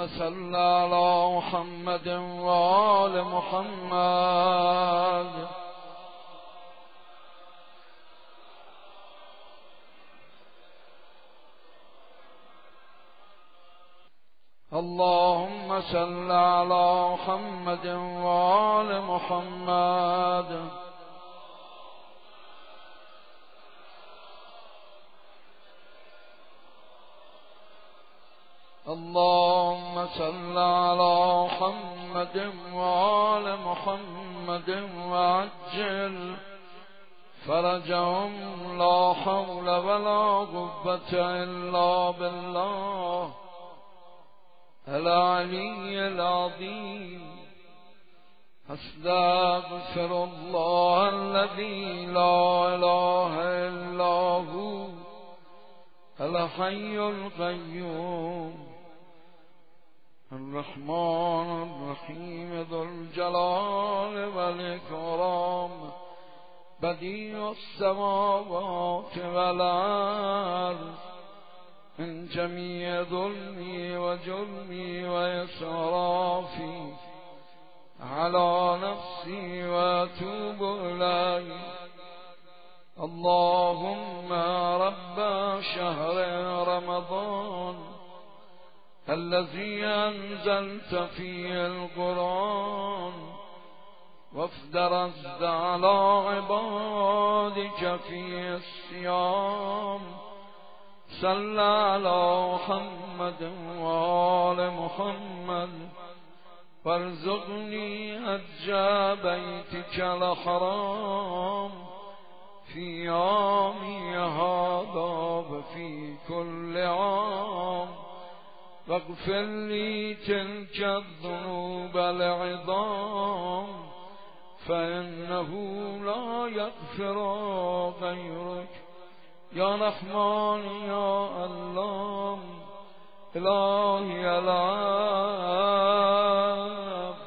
صل على محمد وآل محمد. اللهم صل على محمد وآل محمد. اللهم صل على محمد وآل محمد وعجل فرجهم. لا حول ولا قوة إلا بالله العلي العظيم. أستغفر الله الذي لا إله إلا هو الحي القيوم الرحمن الرحيم ذو الجلال والإكرام بديع السماوات والأرض. من جميع ظلمي وجرمي وإسرافي على نفسي وأتوب إليه. اللهم رب شهر رمضان الذي أنزلت فيه القرآن وافترضت على عبادك فيه الصيام، صل على محمد وآل محمد وارزقني حج بيتك الحرام في عامي هذا وفي كل عام، واغفر لي تلك الذنوب العظام فإنه لا يغفر غيرك يا رحمن يا الله إلهي العاب.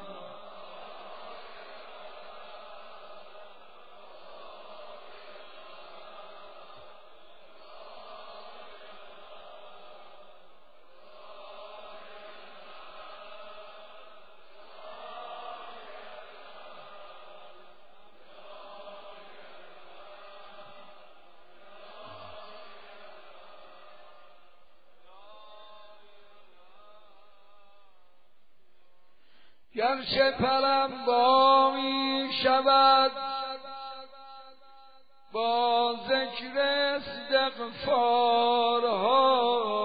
گرچه پرم با می شود با ذکر استغفارها،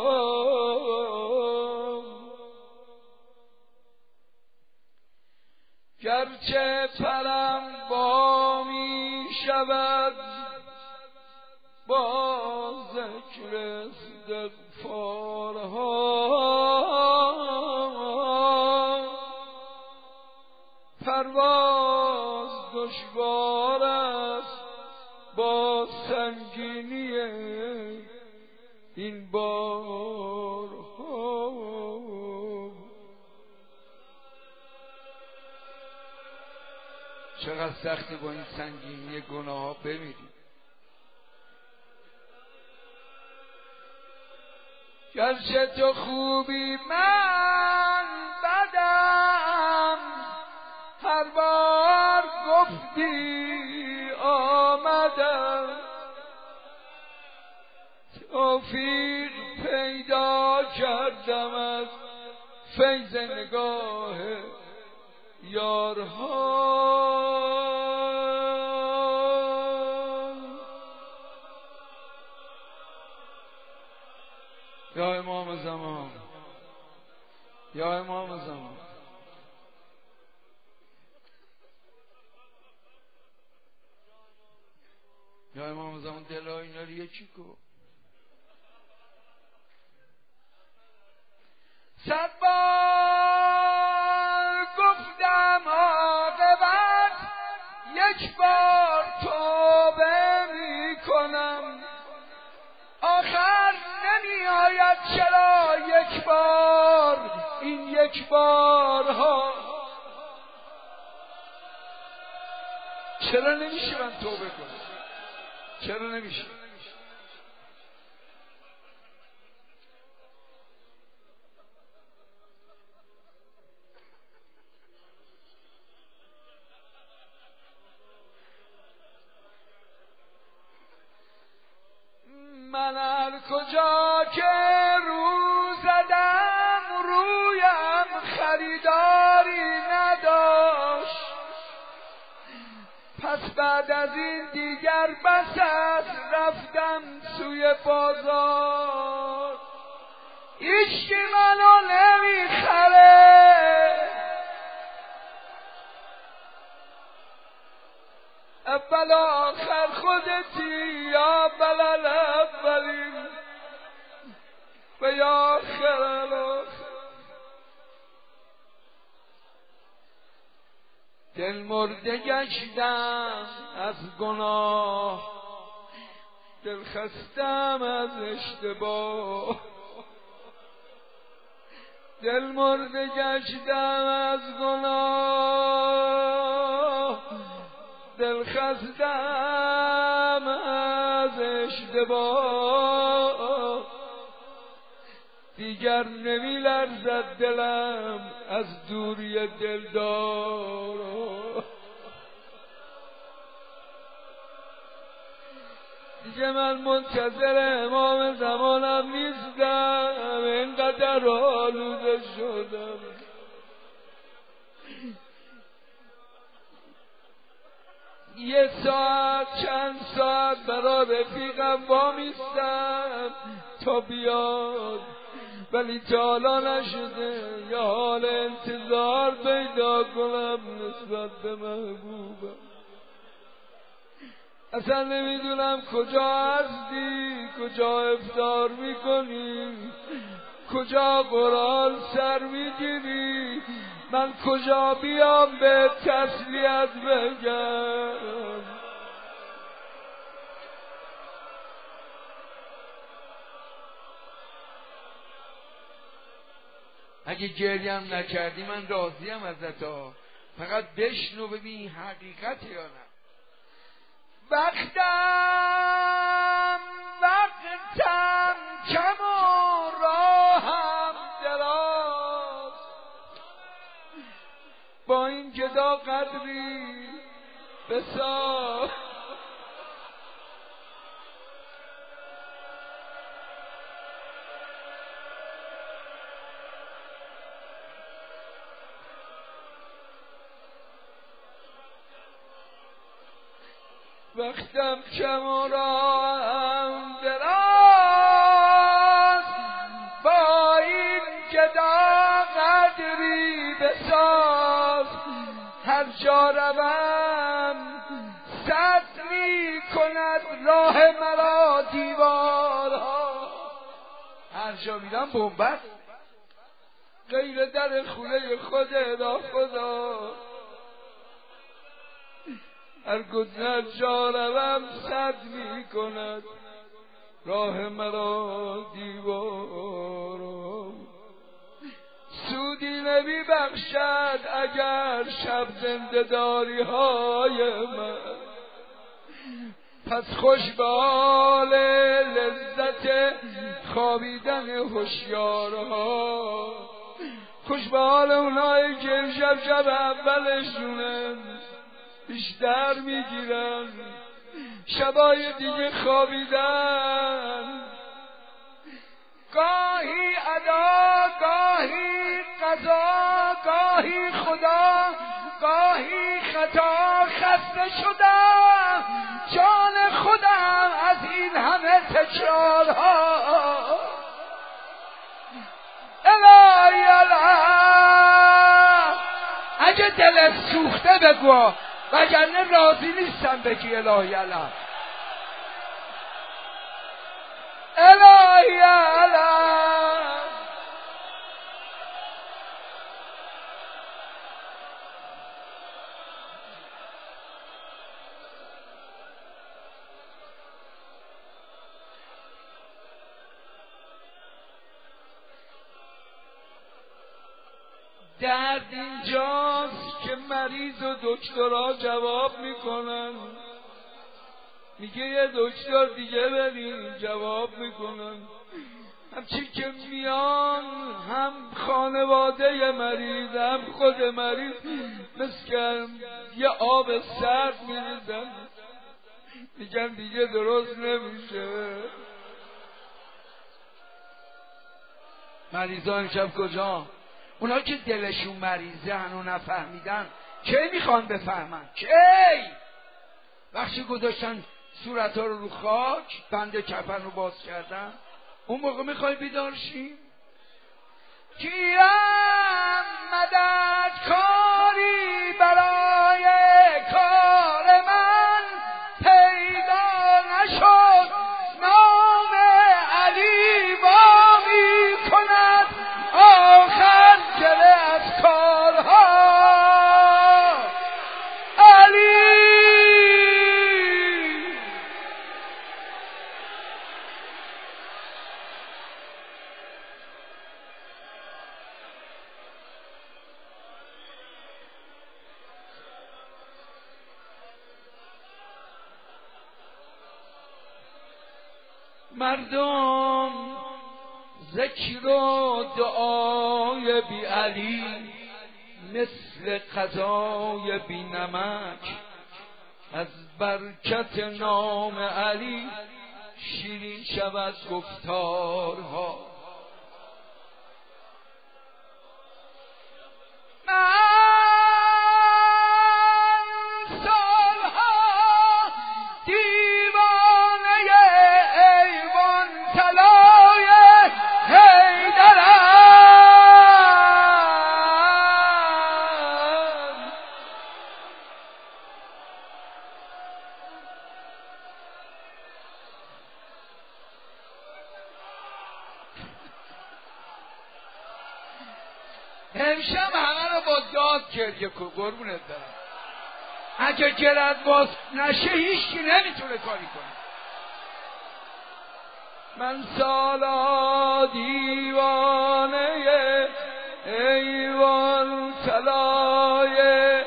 گرچه پرم با می شود با ذکر استغفارها، پرواز دشوار است با سنگینی این بارها. چقدر سختی با این سنگینی گناه ها بمیریم. گرچه تو خوبی من بدم، هر بار گفتی آمدم، توفیق پیدا کردم از فیض نگاه یارها. یا امام زمان، یا امام زمان، یا امام زمان دلای اینا رو یکی کن. صد بار گفتم عاقبت یک بار توبه می کنم، آخر نمی آید چرا یک بار این یک بارها. چرا نمیشه من توبه کنم؟ چرا نمیشه؟ من هر کجا که رو زدم رویم خریداری نداشت، پس بعد از این دیگر بس است رفتم سوی بازار، هیچکی منو نمیخره، اول آخر خودتی یا بلال اولین و یا آخر الاخر. دل مرده گشتم از گناه، دل خستم از اشتباه، دل مرده گشتم از گناه، دل خستم از اشتباه، دیگر نمی لرزد دلم از دوری دلدار، دیگه من منتظر امام زمانم نیستم، اینقدر آلوده شدم. یه ساعت چند ساعت برای رفیقم وامیستم تا بیاد، ولی تا حالا نشده یه حال انتظار پیدا کنم نسبت به محبوبم. اصلا نمیدونم کجا هستی، کجا افطار میکنی، کجا قرآن سر میگیری، من کجا بیام به تسلیت بگم. اگه گریم نکردی من راضیم ازت ها، فقط بشنو ببین حقیقت یا نه. وقتم کم و راهم دراز، با این گدا قدری بساز، وقتم کم و راهم دراز، با این گدا قدری بساز، هر جا روم سد می کند راه مرا دیوارها، هر جا میرم بنبست غیر در خونه خدا خدا، هر جا روم سد می کند راه مرا دیوارا، سودی نمی بخشد اگر شب زنده داری های من، پس خوش به حال لذت خوابیدن هوشیارها، خوش به حال اونایی که شب اولشونن بیشتر میگیرن، شبای دیگه خوابیدن، گاهی ادا گاهی قضا گاهی خدا گاهی خطا، خسته شدم جان خودم از این همه تکرارها. الهی الله، اگه دلت سوخته بگو، وگرنه راضی نیستم بگی الهی الله. الهی الله، درد اینجاست که مریض و دکترها جواب میکنن، میگه یه دکتر دیگه بریم، جواب میکنن همچی که میان هم خانواده مریض هم خود مریض مثل یه آب سرد میریزن، میگن دیگه درست نمیشه. مریضا امشب کجا؟ اونا که دلشون مریضه هنو نفهمیدن کی میخوان بفهمن؟ کی؟ وقتی گذاشتن صورت ها رو خاک، بند کفن رو باز کردن، اون موقع میخوای بیدار شیم؟ کیم مدد کاری برای کار من پیدا نشد، نام علی وامی کند آخر گله از کارها. علی مردم ذکر و دعای بی علی مثل غذای بی نمک، از برکت نام علی شیرین شود گفتارها. امشب همه رو با داد گریه کن قربونت برم. اگه گلت باز نشه هیچکی نمیتونه کاری کنه. من سالا دیوانه ایوان طلای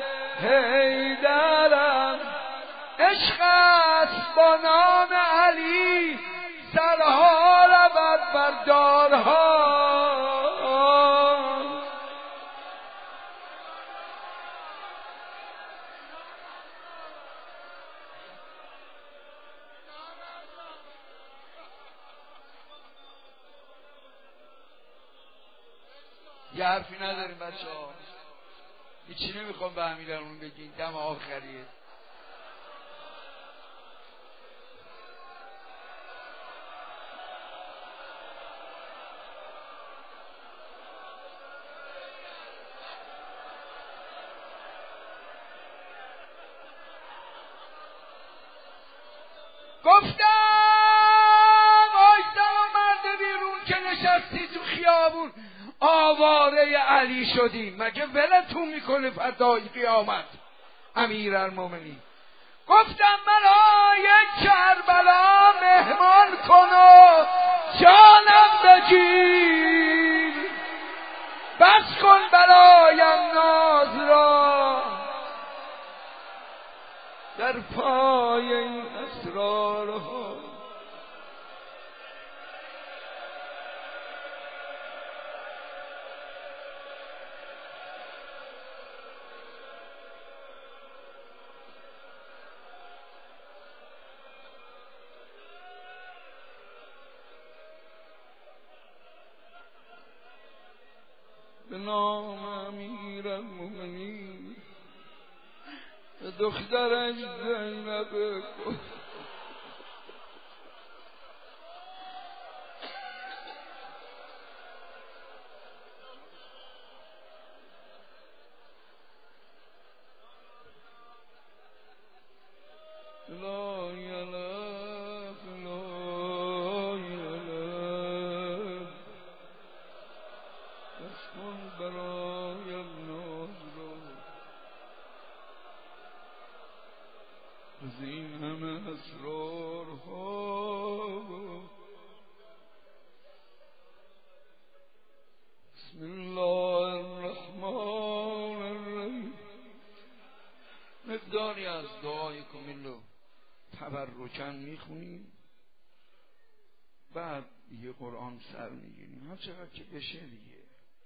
حیدرم، عشق است با نام علی سرها رود بر دارها. یه حرفی نداریم بچه ها، هیچی نمیخوام به امیرالمومنین بگین، دم آخریه. گفتم آیدم و مرد بیرون که نشستی تو خیابون آواره علی شدیم، مگه ولتون میکنه فدای قیامت امیرالمومنین؟ گفتم برای کربلا مهمان کن و جانم بگیر، بس کن برایم ناز را در پای این اسرارها. به نام امیرالمومنین به دخترش زینب کن. این همه اسرارها. بسم الله الرحمن الرحیم. مقداری از دعای کمیل رو تبرکن میخونیم، بعد یه قرآن سر میگیریم، هر چقدر که بشه دیگه.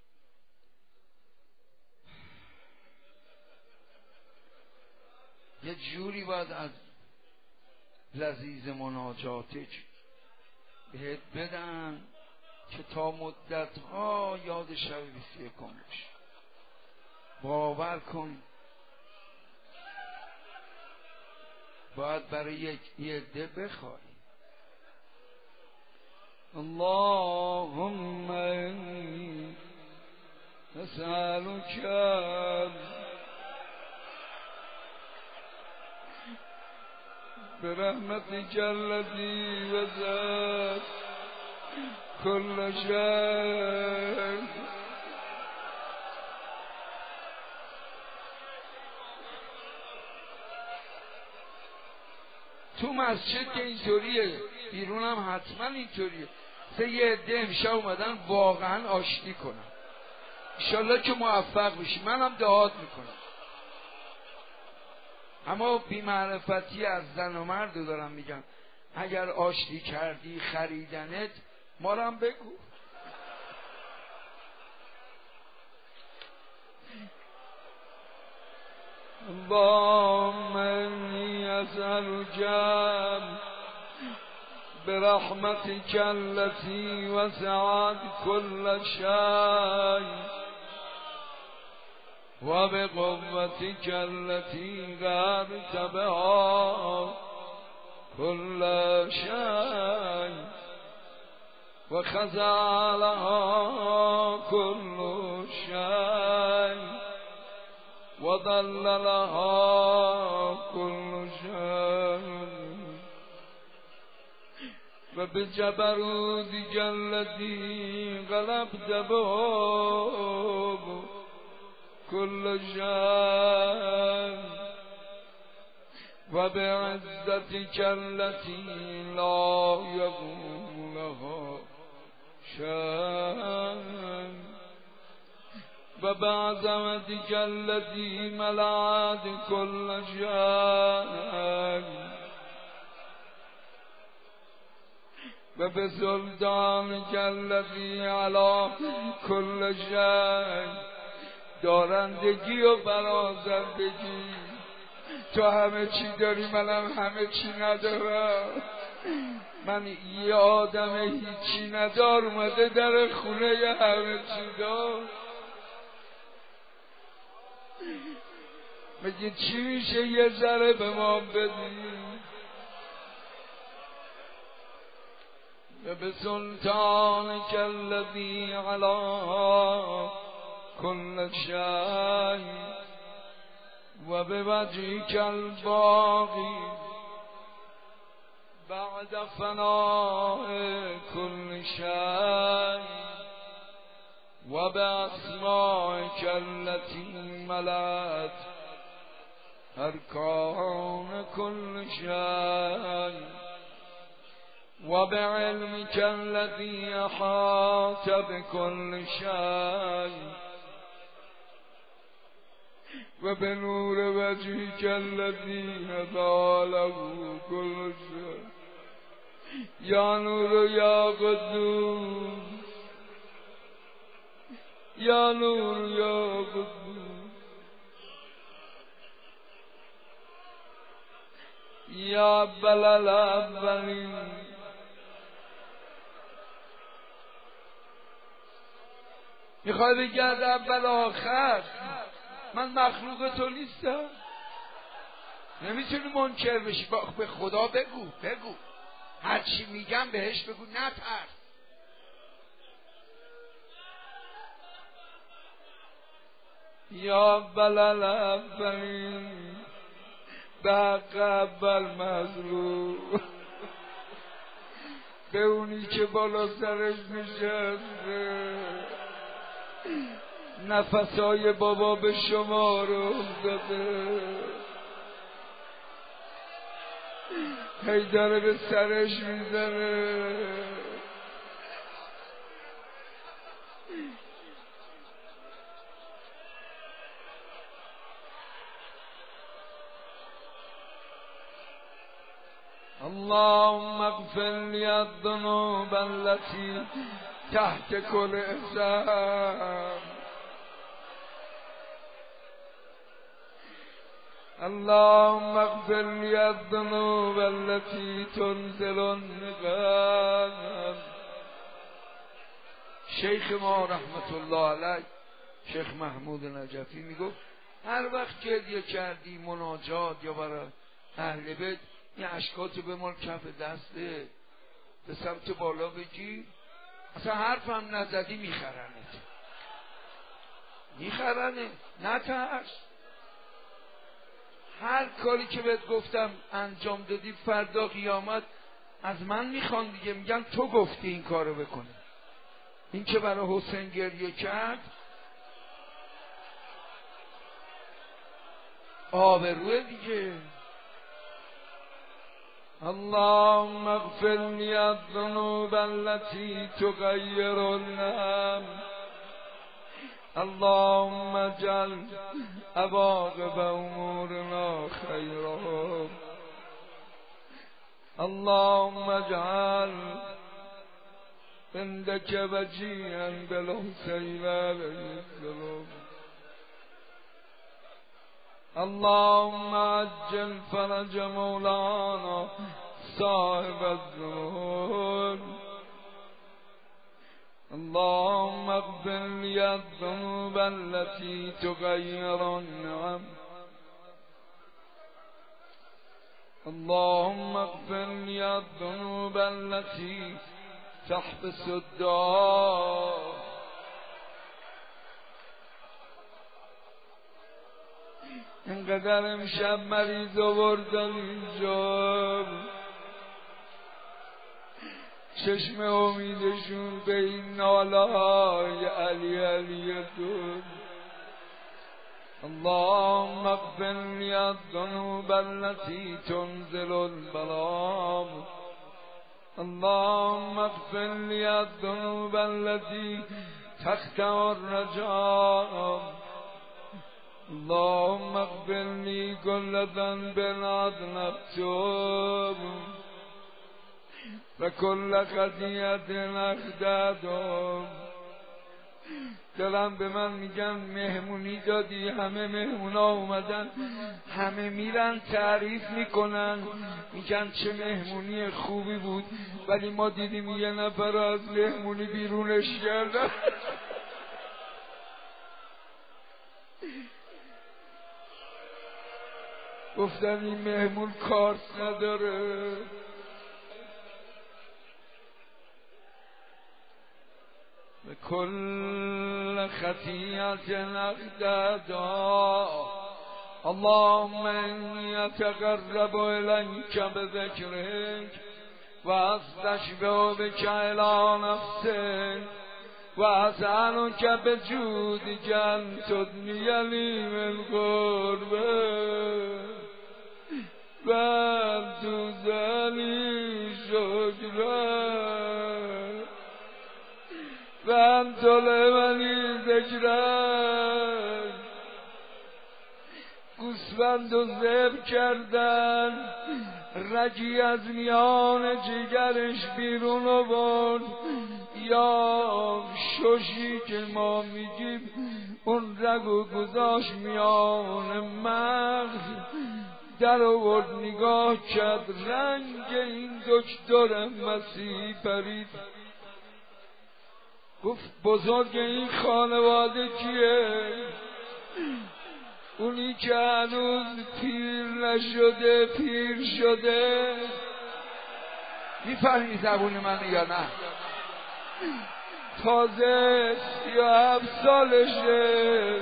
یه جوری باید از لذیذ مناجاتک بهت بدن که تا مدت‌ها یاد شب 21 باشه. باور کن باید برای یه عده بخوای. اللهم انی اسألک برحمتک التي وسعت كل شيء تو مسجد که اینطوریه، بیرون هم حتما اینطوریه. یه عده امشب اومدن واقعا آشتی کنن. انشالله که موفق بشی. منم دعات میکنم. اما بی‌معرفتی از زن و مرد رو دارم میگم. اگر آشتی کردی خریدنت ما رو هم بگو. اللهم انی اسألک برحمتک التي وسعت كل شيء وبقوتك التي غلبت بها كل شيء وخضع لها كل شيء وضل لها كل شيء وبجبروتك التي غلبت به كل شيء وبعزتك التي لا يقوم لها شيء وبعظمتك التي ملأت كل شيء وبسلطانك الذي على كل شيء دارندگی و برازندگی. تو همه چی داری، منم همه چی ندارم. من یه آدم هیچی ندار اومده در خونه یه همه چی دار. میگه چی میشه یه ذره به ما بدی؟ و به سلطانک الذی علی كل شيء وبوجهك الباقي بعد فناء كل شيء وبأسمائك التي ملأت أركان كل شيء وبعلمك الذي أحاط بكل شيء وبنور وجهك الذي أضاء كل شيء يا نور يا قدوس يا نور يا قدوس يا أول الأولين میخوای بگرد اول آخر؟ من مخلوق تو نیستم. نمیتونی منکر بشی. به خدا بگو هر چی میگم بهش بگو نترس. یا اول الاولین به حق اول مظلوم، به اونی که بالا سرش نشسته نفسای بابا به شما رو داده، هی داره به سرش میزنه. اللهم اغفر لي الذنوب التي تحت كل إحسان. اللهم اغفر لي الذنوب التي تنزل النقام شیخ ما رحمت الله علیه شیخ محمود نجفی میگفت هر وقت گریه کردی مناجات یا برای اهل بیت این اشکاتو بمال کف دسته به سمت بالا بگی، اصلا حرفم نزدی میخرنه نترس. هر کاری که بهت گفتم انجام دادی فردا قیامت از من میخوان دیگه، میگن تو گفتی این کارو بکنه. این که برای حسین گریه کرد آبروه دیگه. اللهم اغفر لي الذنوب التي تغير النعم اللهم اجعل عواقب امورنا خيرا اللهم اجعل عندك وجيها بالحسين عليه السلام اللهم عجل فرج مولانا صاحب الذنوب اللهم اغفر لي الذنوب التي تغير النعم اللهم اغفر لي الذنوب التي تحبس الدعاء اینقدر امشب مریض آوردن اینجا، چشم امیدشون به این ناله‌های علی دون. اللهم اغفر لي الذنوب التي تنزل البلاء اللهم اغفر لي الذنوب التي تقطع الرجاء اللهم اغفر لي كل ذنب أذنبته وكل خطيئة أخطأته. دلم به من میگن مهمونی دادی، همه مهمونا اومدن، همه میرن تعریف میکنن میگن چه مهمونی خوبی بود، ولی ما دیدیم یه نفر از مهمونی بیرونش کردن. گفتن این مهمون کارت نداره. به کل خطیئت اقدادا اللهم انی اتقرب الیک بذکرک و استشفع بک الی نفسک و اسألک بجودک ان تدنی لی من قربک و ان تزلی شکرک و ان تلمنی ذکرک. گوسفند و ذبح کردن، رگی از میان جگرش بیرون آورد، یا ششی که ما میگیم اون رگو گذاشت میان مغز، در آورد نگاه کرد، رنگ این دکتر مسیحی پرید. گفت بزرگ این خانواده کیه؟ اونی که هنوز پیر نشده پیر شده. میفهمی زبون من یا نه؟ تازه 37 سالشه،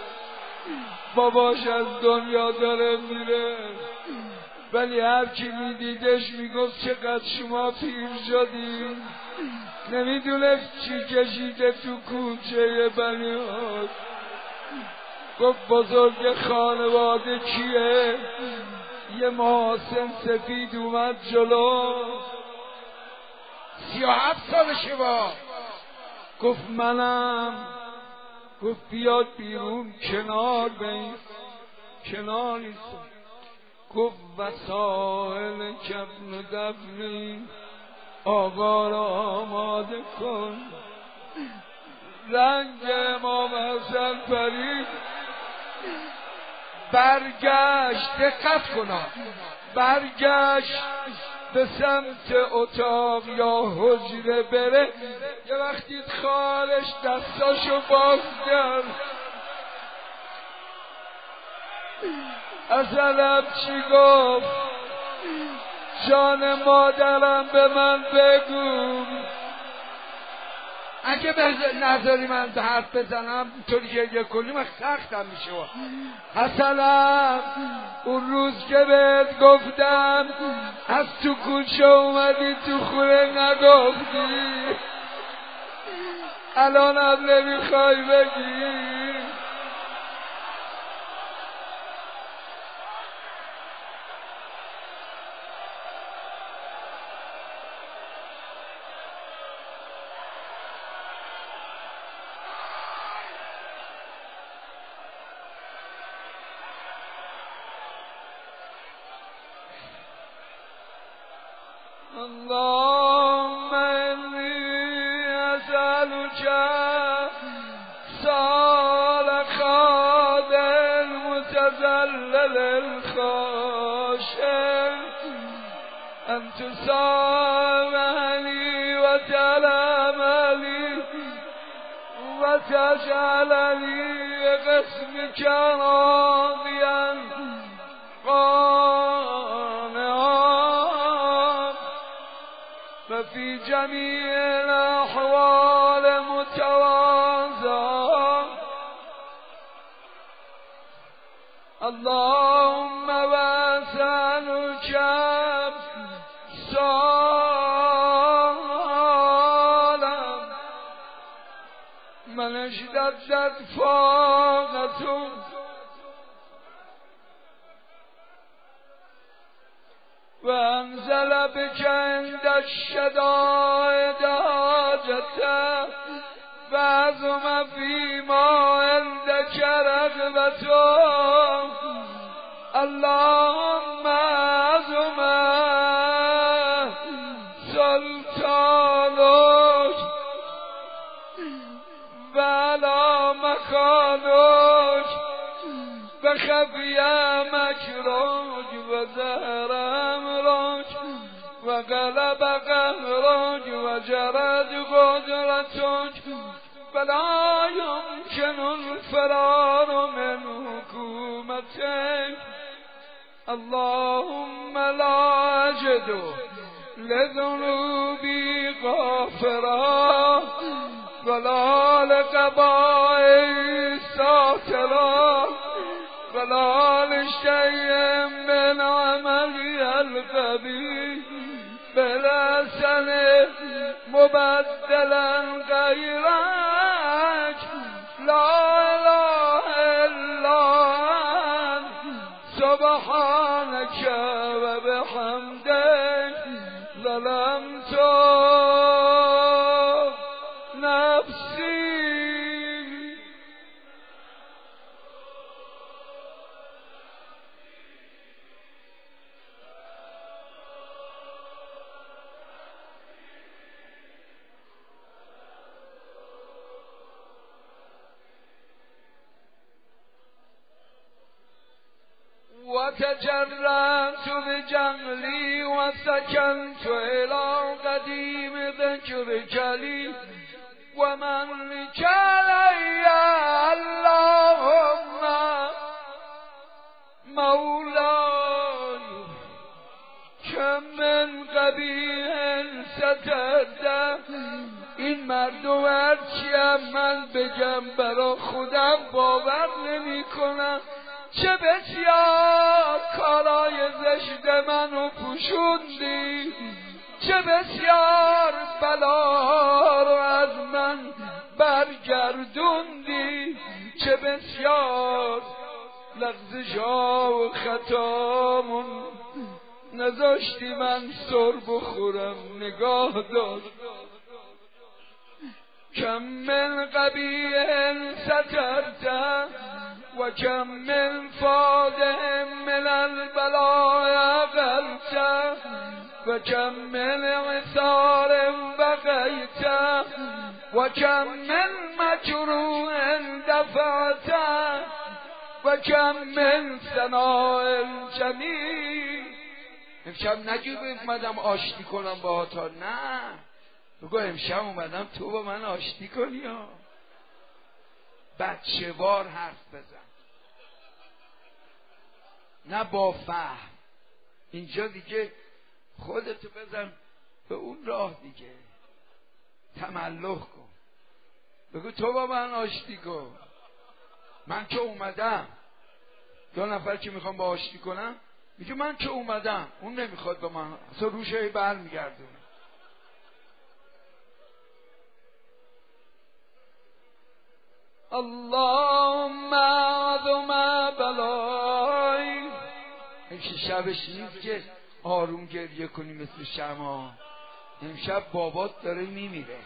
باباش از دنیا داره میره، ولی هر کی میدیدش میگفت چقدر شما پیر شدین. نمیدونست چی کشیده تو کوچه بنیاد. گفت بزرگ خانواده کیه؟ یه محاسن سفید اومد جلو، 37 سالشه با. گفت منم. گفت بیاد بیرون کنار بین، کنار ایستاد. گفت وسائل کفن و دفنی آقا را آماده کن. رنگ امام حسن پرید، برگشت، دقت کنا، برگشت به سمت اتاق یا حجره بره، یه وقتی خالش دستاشو باز کرد، اصلا چی گفت؟ جان مادرم به من بگو. اگه نذاری من حرف بزنم طوری گریه کنیم سختم میشه. حسنم اون روز که بهت گفتم از تو کوچه اومدی تو خونه نگفتی، الانم نمیخوای بگی؟ اللهم إني أسألك صالح المتذلل الخاشع أن تسامحني وتلامني وتجعلني بقسمك راضيا وفي جميع الأحوال متواضعا. اللهم وأسألك سؤالا من اشتدت فاقته وأنزل بك عند الشدائد حاجته وعظم فيما عندك رغبته. اللهم عظم سلطانك وعلى مكانك وخفي مكرك وزهر أمرك وغلب قهرك وجرت قدرتك فلا يمكن الفرار من حكومتك. اللهم لا أجد لذنوبي غافرا ولا لقضائي ساترا ولا لشيء من عملي القبيح بلسن مبدلا غيرك. لا إله إلا أنت سبحانك وبحمدك ظلمت نفسي. وتجرأت بجهلي وسكنت إلى قديم ذكرك لي ومنك علي. اللهم مولاي كم من قبیح سترده. این مردم هرچیم من بگم برا خودم باور نمی کنم. چه بسیار کارای زشت منو پوشوندی، چه بسیار بلا رو از من برگردوندی، چه بسیار لغزش‌ها و خطامون نذاشتی من سر بخورم. نگاه دار کم من قبیح سترته و کم من فاده من البلاء عقلته و کم من عثار بقیته و کم من مکروه دفعته و کم من ثناء الجمیل امشب نگی اومدم آشتی کنم با تا، نه بگو امشب اومدم تو با من آشتی کنی. بچه وار حرف بزن، نه با فهم. اینجا دیگه خودتو بزن به اون راه دیگه، تملق کن، بگو تو با من آشتی کن. من که اومدم، دو نفر که میخوام با آشتی کنم میگه من که اومدم، اون نمیخواد با من، اصلا روشه بر میگردونه. اللهم عظم بلای. این شبش نیست که آروم گریه کنی مثل شما. امشب بابات داره میمیره.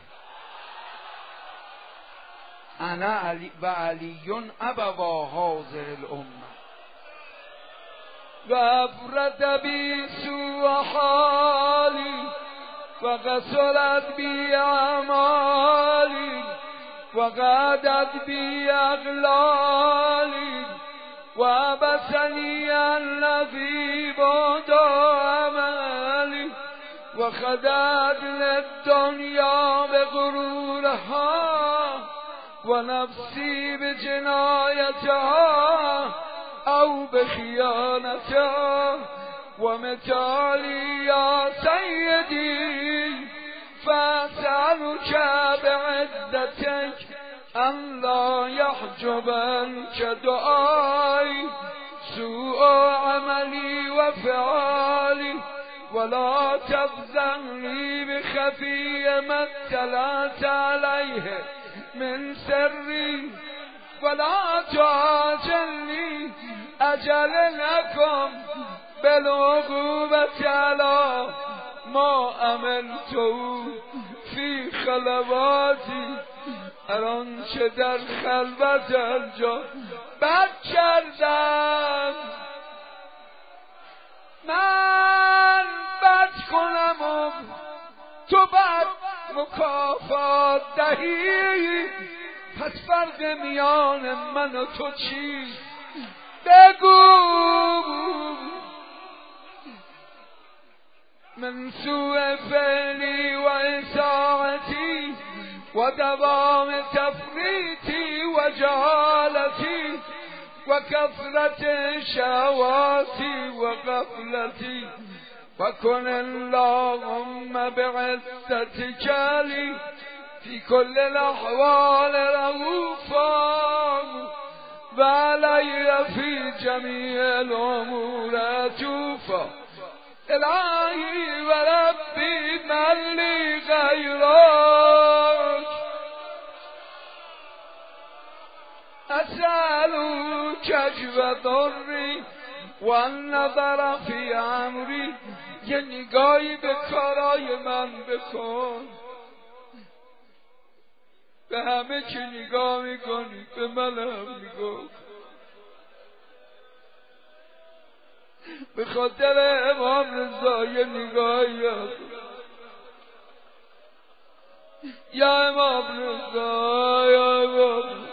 انا علی و علیون ابوا حاضر الامه و افرد بی سوء حالی و قصرت بی اعمالی و قعدت بی اغلالی و بسنی الذی بعد عملی و خدت للدنیا بغرورها و نفسی بجنایتها او بخیانتها و متالی یا سیدی فاسألك بعدتك ان لا يحجبنك دعای سوء عملی و فعالی ولا تفزعني بخفي ما اطلعت عليه من سري ولا تعجلني اجل لكم بالعقوبة على ما عملته في خلواتي. الان چه در خلوت انجام بد کردم، من بد کنم و تو بد مکافات دهی، پس فرق میان من و تو چیست؟ بگو. من سوء فعلی و اساءتی و دوام تفریطی و جهالتی و کثرت شهواتی و غفلتی و کن اللهم بعزتك لی فی کل الاحوال رؤوفا و علی فی جمیع الامور عطوفا. الهی و ربی من لی غیرک اسألوک جود ضری و النظر فی امری. یه نگاهی به کارای من بکن، به همه که نگاه میکنی به من هم نگاه. به خاطر امام رضا یه نگاهی هم. یا امام رضا، یا امام رضا.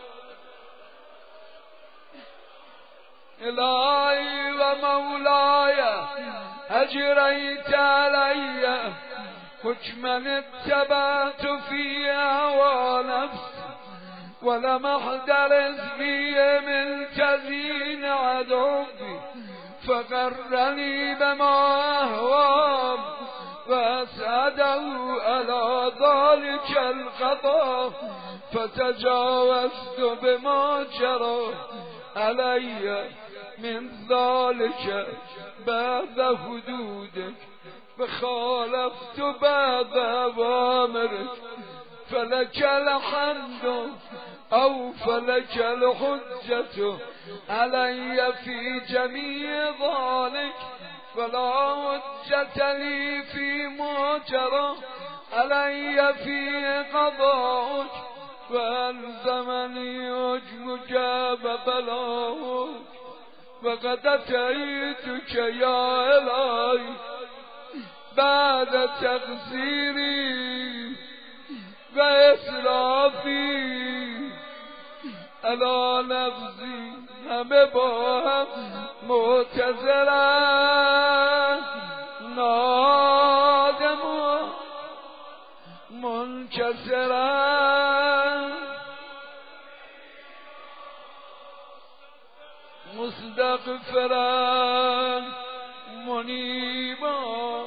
الهی و مولای اجریت علی حکما اتبعت فی هوی نفسی ولم احضر اسمی من کزین عدوی فقرنی بما اهوام و اسعده علی ذلک القضا فتجاوزت بما جرى علی من ذلك بعد حدودك فخالفت بعد اوامرك فلك الحمد او فلك الحجة علي في جميع ذلك فلا حجة لي في ما جرى علي في قضاءك والزمني حكمك وبلاغك وقد أتيتك يا إلهي بعد تقصيري وإسرافي على نفسي همه با هم معتذرم نادم منکسرا مستغفرا منیبا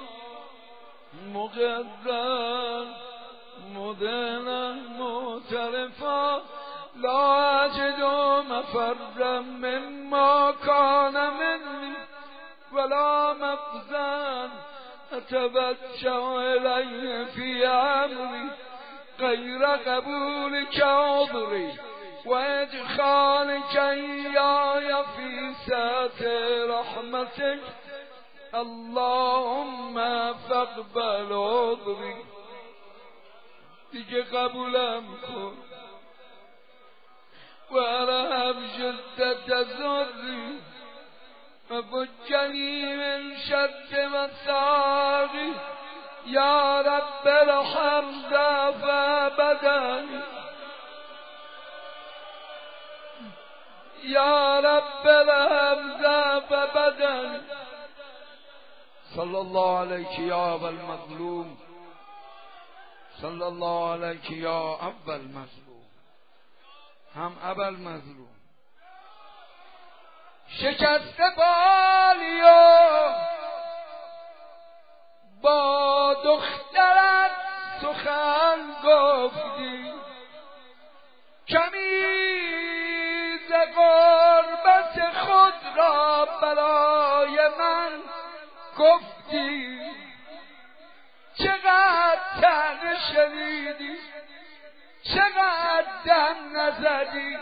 مقرا مدنا معترفا لا اجد مفرا مما كان مني ولا مفزا اتوجه اليه في امري غير قبولك عذري وادخالك اياي في سعة رحمتك اللهم فاقبل عذري دیگه قبولم کن وارحم جدت ذری و بجنی من شد و ساقی یا رب ارحم ضعف بدنی یا رب ارحم ضعف بدنی صلی الله علیک یا ابا المظلوم صلی الله علیک یا ابا المظلوم هم ابا المظلوم شکست بالیو با دخترت سخن گفتی کمی ز غربت خود را برای من گفتی چقدر طعنه شنیدی چقدر دم نزدی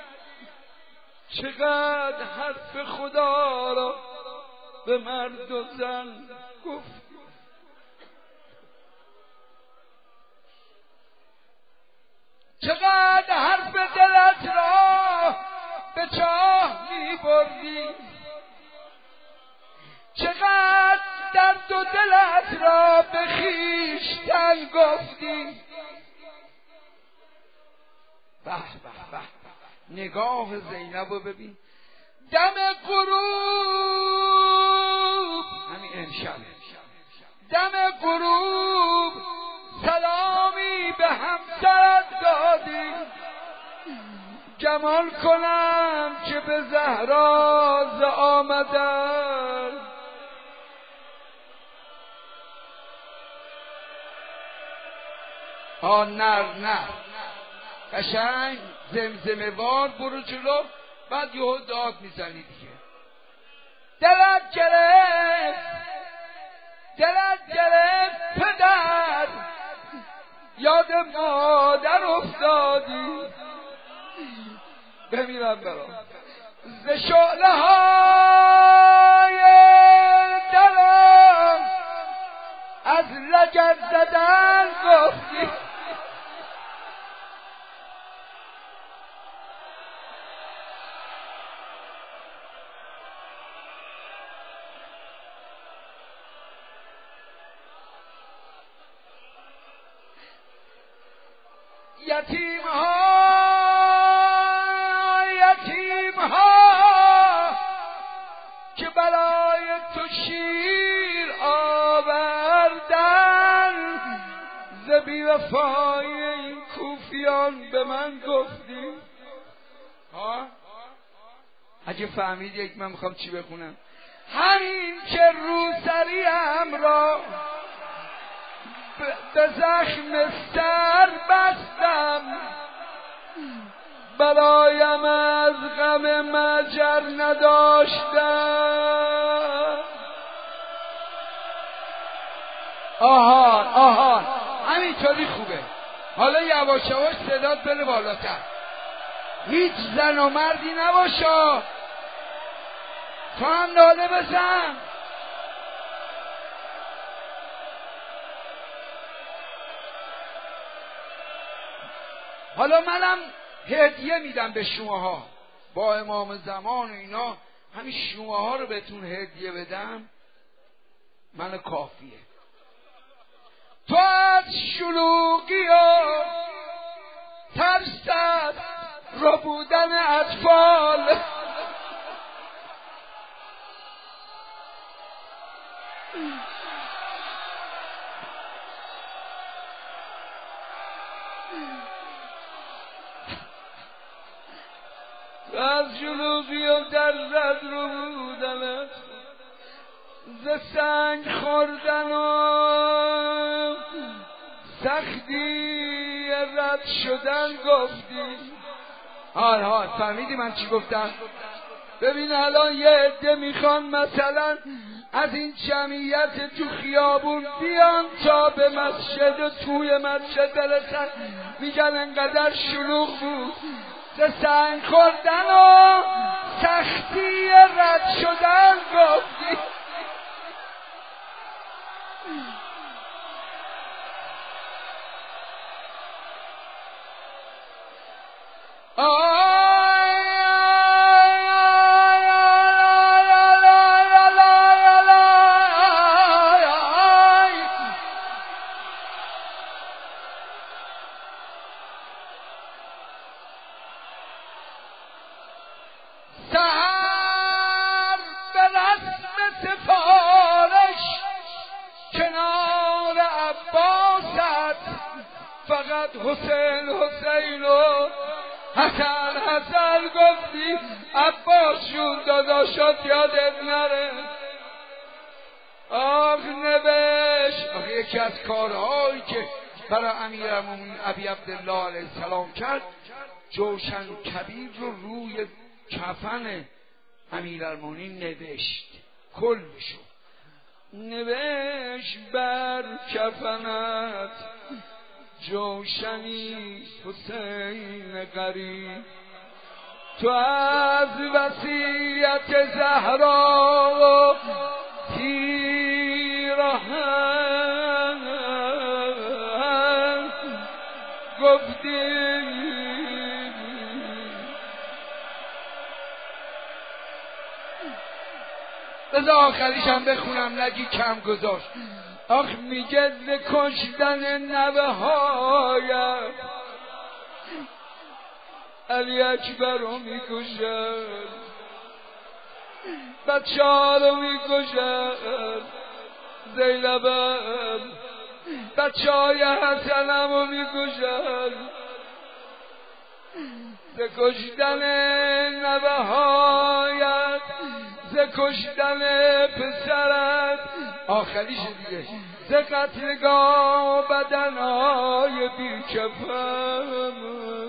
چقدر حرف خدا را به مرد و زن گفتی چقدر حرف دلت را به چاه می بردی چقدر درد و دلت را به خویشتن گفتی به به به نگاه زینب رو ببین دم غروب همین امشب دم غروب سلامی به همسرت دادی جمال کنم که به زهراز آمدن نه قشنگ زمزمه وار برو جلو بعد یهو داد میزنی دیگه دلت گرفت پدر یاد مادر افتادی بمیرم برام ز شعله های درم از لگد زدن گفتی یتیم ها که برای تو شیر آوردن ز بی‌وفایی این کوفیان به من گفتی ها اگه فهمیدید من میخوام چی بخونم همین که روسریم را به زخم سر بستم برایم از غم مجر نداشتم آهان همینطوری خوبه حالا یواش یواش صدات بره بالاتر هیچ زن و مردی نباشا تو هم ناله بزن حالا منم هدیه میدم به شماها با امام زمان و اینا همین شماها رو بهتون هدیه بدم من کافیه تو از شلوغی و ترست رو بودن اطفال از شلوغی و درد رو بودنت، ز سنگ خوردن و سختی رد شدن گفتی. حال فهمیدی من چی گفتم؟ ببین الان یه عده میخوان مثلا از این جمعیت تو خیابون بیان تا به مسجد و توی مسجد برسن، میگن انقدر شلوغ بود، ز سنگ خوردن و سختی رد شدن گفتی. سحر به رسم سفارش کنار عباست، فقط حسین حسین و حسن حسن گفتی. عباس جون داداشات یادت نره. آخ نوشت، آخ یکی از کارهایی که برای امیرالمومنین ابی عبدالله علیه السلام کرد، جوشن کبیر رو روی کفن امیرالمومنین نوشت، کلشو نوشت بر کفنت جوشنی حسین قریب، تو از وصیت زهرا و پیراهن گفتی. بذار آخریشم بخونم نگی کم گذاشت. آخ میگه ز کشتن نوه هایت علی اکبر رو میکشد، بچه ها رو میکشد، زینبم بچه های حسنم رو میکشد، ز کشتن نوه هایت، ز کشتن پسرت، آخریش دیگه، ز قتلگاه بدنهای بیکفن.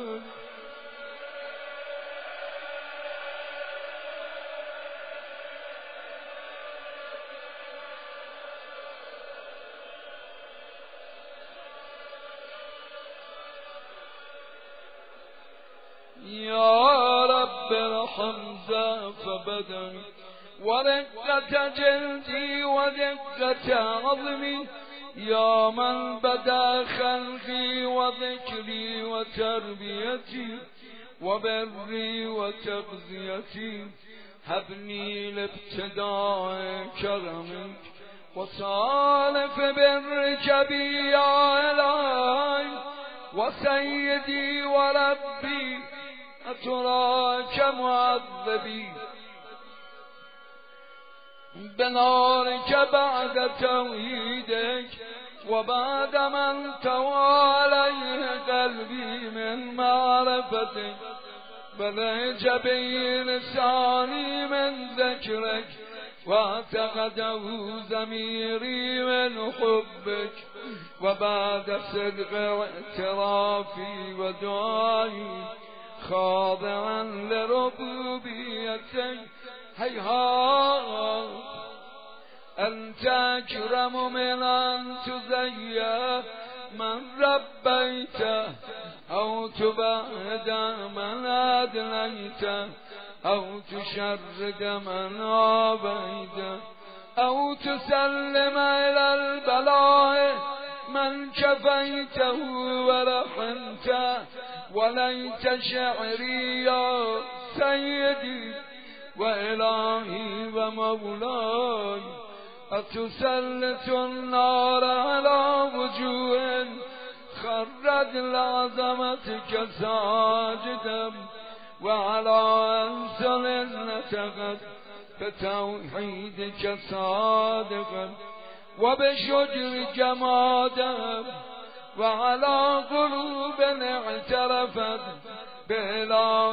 یا رب ارحم ضعف بدنی و رقت جلدی و دقت عظمی، یا من بدا خلقی و ذکری و تربیتی و بری و تغذیتی، هبنی لابتداء کرمک و صالف برک بی یا الهی و سیدی و ربی اتراک معذبی، بنارك بعد توحيدك وبعد من توى عليه قلبي من معرفتك، بلهج به لساني من ذكرك واعتقده ضميري من حبك، وبعد صدق اعترافي ودعائي خاضعا لربوبيتك، هيهات أنت أكرم من أن تزيى من ربيته أو تبعد من أدنيته أو تشرد من عابيته أو تسلم إلى البلاء من كفيته ورحمته، وليت شعري يا سيدي وإلهي ومولاي أتسلط النار على وجوه خرت لعظمتك ساجدا، وعلى أنسل نتقت بتوحيدك صادقا وبشجر جمادا، وعلى قلوب اعترفت بإلهي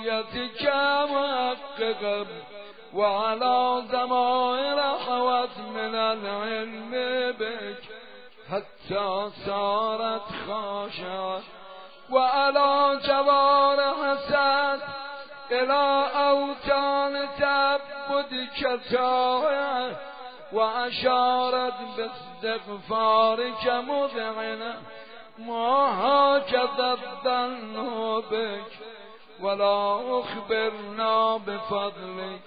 معیتك محققا وعلى ضمائر حوت من العلم بك حتى صارت خاشعة وعلى جوارح سد إلى أوتان تعبدك طاعة وأشارت باستغفارك مذعنة ما هكذا الظن بك ولا أخبرنا بفضلك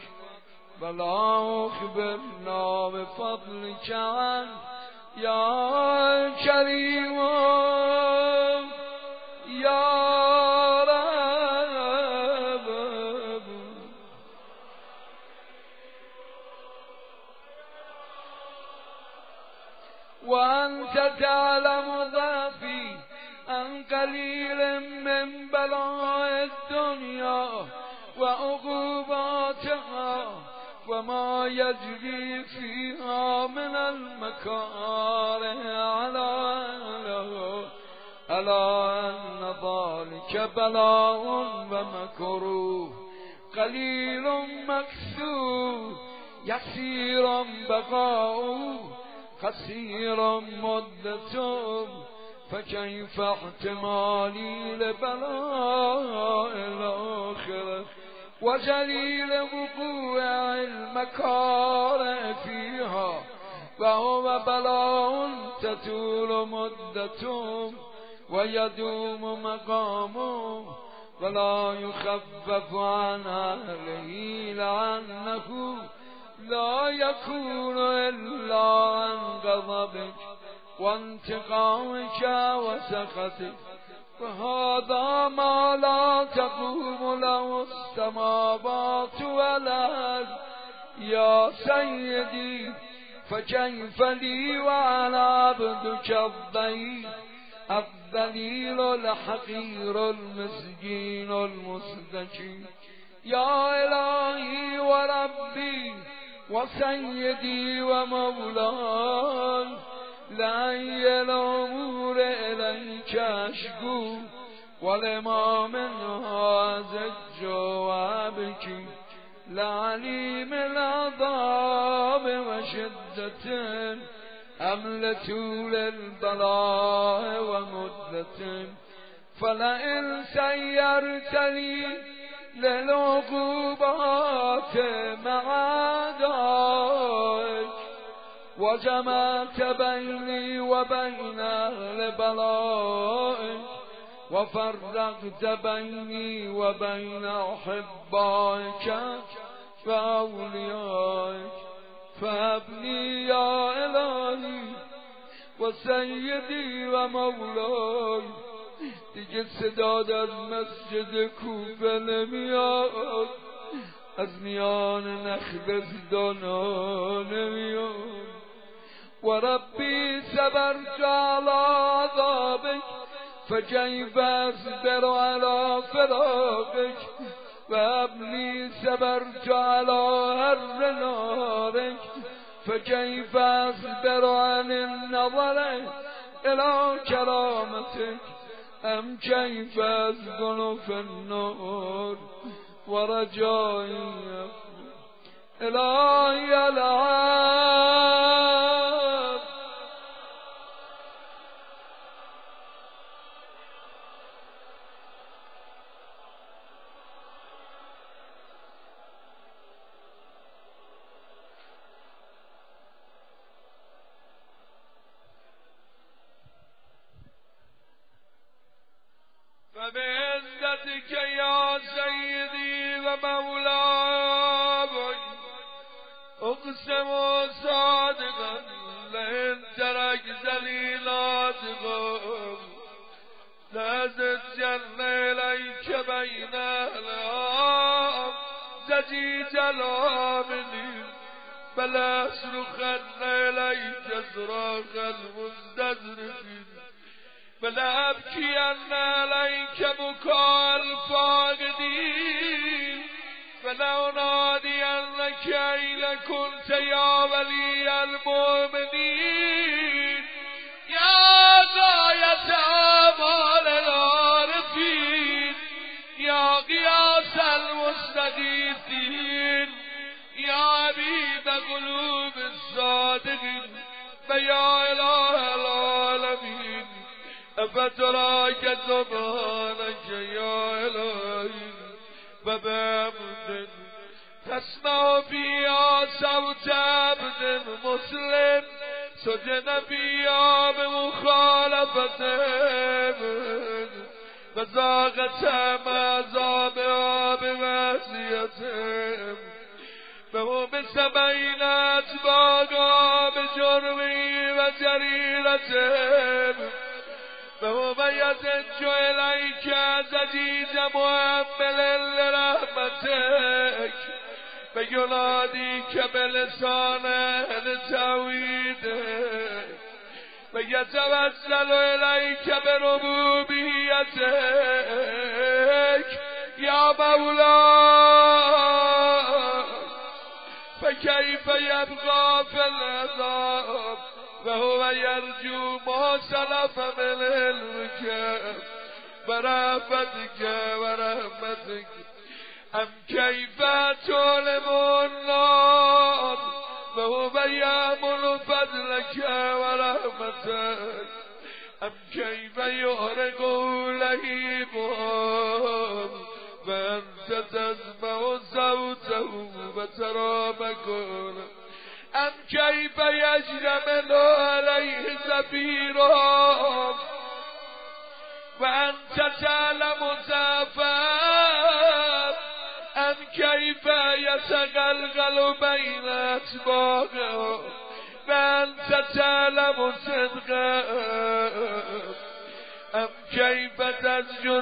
عنك يا كريم يا رب وأنت تعلم ضعفي عن قليل من بلاء الدنيا وعقوباتها وما يجري فيها من المكاره ألا أن ذلك بلاء ومكروه قليل مكسور يسير بقاؤه قصير مدته فكيف احتمالي لبلاء الآخرة وجليل وقوع المكاره فيها وهو بلاء تطول مدته ويدوم مقامه ولا يخفف عن أهله لأنه لا يكون إلا عن غضبك وانتقامك وسخطك وهذا ما لا تقوم له السماوات والأرض يا سيدي فكيف لي وعلى عبدك الضعيف الذليل الحقير المسكين المستكين يا إلهي وربي وسيدي ومولاي لأي الأمور إليك أشكو ولما من هذا وأبكي لعليم العذاب وشدة أم لطول البلاء ومدة فلئن سيرتني للعقوبات معادك وجمعت بيني وبين أهل بلائك وفرقت بيني وبين أحبائك وأوليائك فهبني يا إلهي وسيدي ومولاي دیگه صداد از مسجد کوفه نمیاد از میان نخل زدانا نمیاد و ربی صبرت على عذابك فكيف اصبر على فراقك وابني صبرت على حر نارك فكيف اصبر عن النظر الى كرامتك ام كيف اسكن في النار ورجائي الهي العاب فبعزتك يا سيدي ومولاي اقسم صادقا لئن ترك ذليلاتكم لازدن اليك بين اهلها زجيج العاملين بل اصرخن اليك صراخ المستزرفين بلا أبكين عليك بكاء الفاقدين فلو نادينك أين كنت يا ولي المؤمنين يا غاية آمال العارفين يا غياث تستغيثين يا حبيب قلوب الصادقين فيا إله العالمين أفتراك سبحانك يا إلهي فبعبد تسمع فيها صوت عبد مسلم سجن فيها بمخالفتهم فزاغت عذابها بمعصيتهم فهم بسبعين أتباعا بجرمي وجريرتهم فهم يزج إليك زجيج مؤمل لرحمتك فيناديك بلسان توحيدك فيتوسل إليك بربوبيتك يا مولاي فكيف يبقى في العذاب فهو يرجو ما سلف من علمك برحمتك ورحمتك أم كيف تعلم النار فهو يأمل فضلك ورحمتك أم كيف يحرق لهيبهم فأنت تسمع صوته وترى مكانه أم كيف يجرمن عليه زفيرهم وأنت تعلم زفاف أم كيف يتغلغل بين أتباعهم وأنت تعلم صدقهم أم كيف تزجر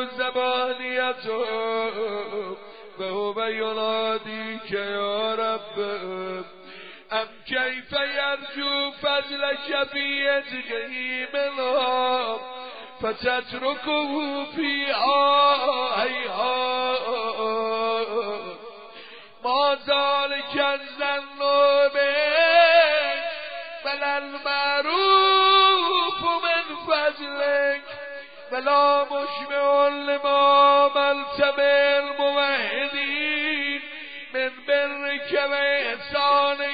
زبانيتهم فهو يناديك يا رب أم كيف يرجو فضلك في يديه منهم فتتركه في هيهات ما ذلك الظن بك بل المعروف من فضلك ولا مشبع لما ملت بالموحدين من برك وإحسانك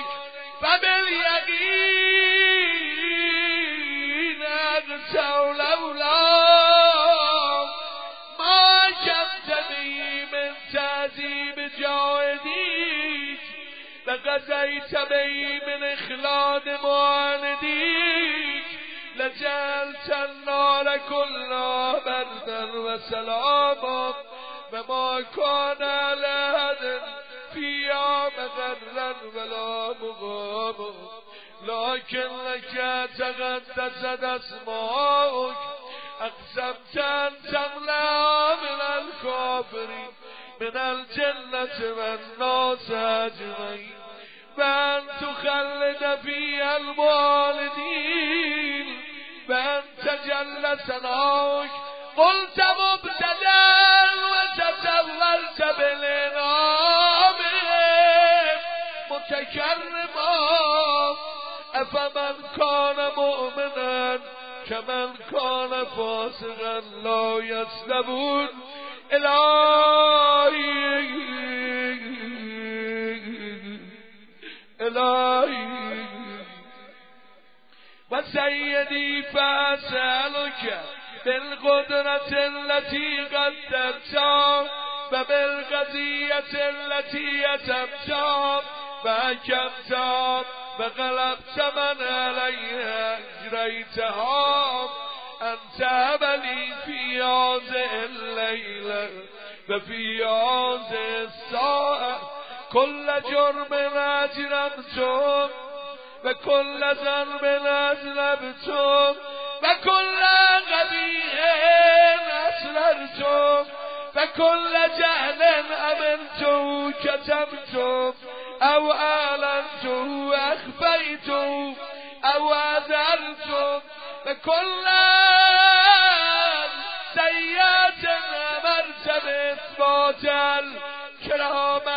فباليقين أغسوا لولا ما كنت به من تعذيب جاهديك لقضيت به من إخلاد معانديك لجعلت النار كلها بردا وسلاما وما كان لأحد فيها مغرا ولا مغاما لكن لك تقدست أسماؤك أقسمت أن تملأ من الكافرين من الجنة والناس أجمعين وأن تخلد فيها الموالدين وأن تجل ثناؤك قلت مبتدا وتتولت بالإنعام متكرما أفمن كان مؤمنا كمن كان فاسقا لا يسلمون إلهي وسيدي فأسألك بالقدرة التي قدرتها وبالقضية التي يتمتها فحكمتها وغلبت من عليها أجريتها أن تهبني في هذه الليلة وفي هذه الساعة كل جرم أجرمتم وكل ذنب أذنبتم وكل قبيح أسررتم وكل جهل أمنته كتمتم أو أعلنته أخفيتم أو أذرتم وكل سيئات أمرت بإثبات الكرام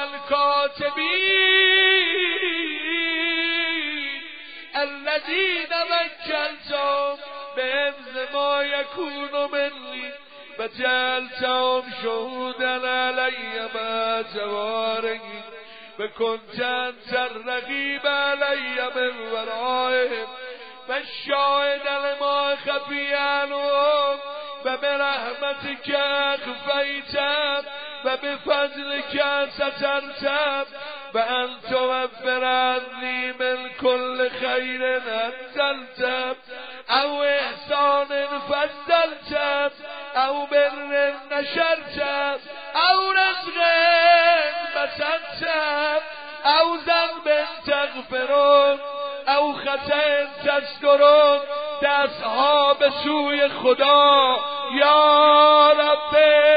الكاتبين الذين وكلتهم بحفظ ما يكون مني وجعلتهم شهودا علي ما جواره بكنت أنت الرقيب علي من ورائهم والشاهد لما خفي عنهم وبرحمتك أخفيت وبفضلك سترت وأن توفر عني من كل خير أنزلت أو إحسان فضلت أو بر نشرت أو رزق بسطت أو ذنب تغفرون او خطأ تسترون دستها به سوی خدا یا رب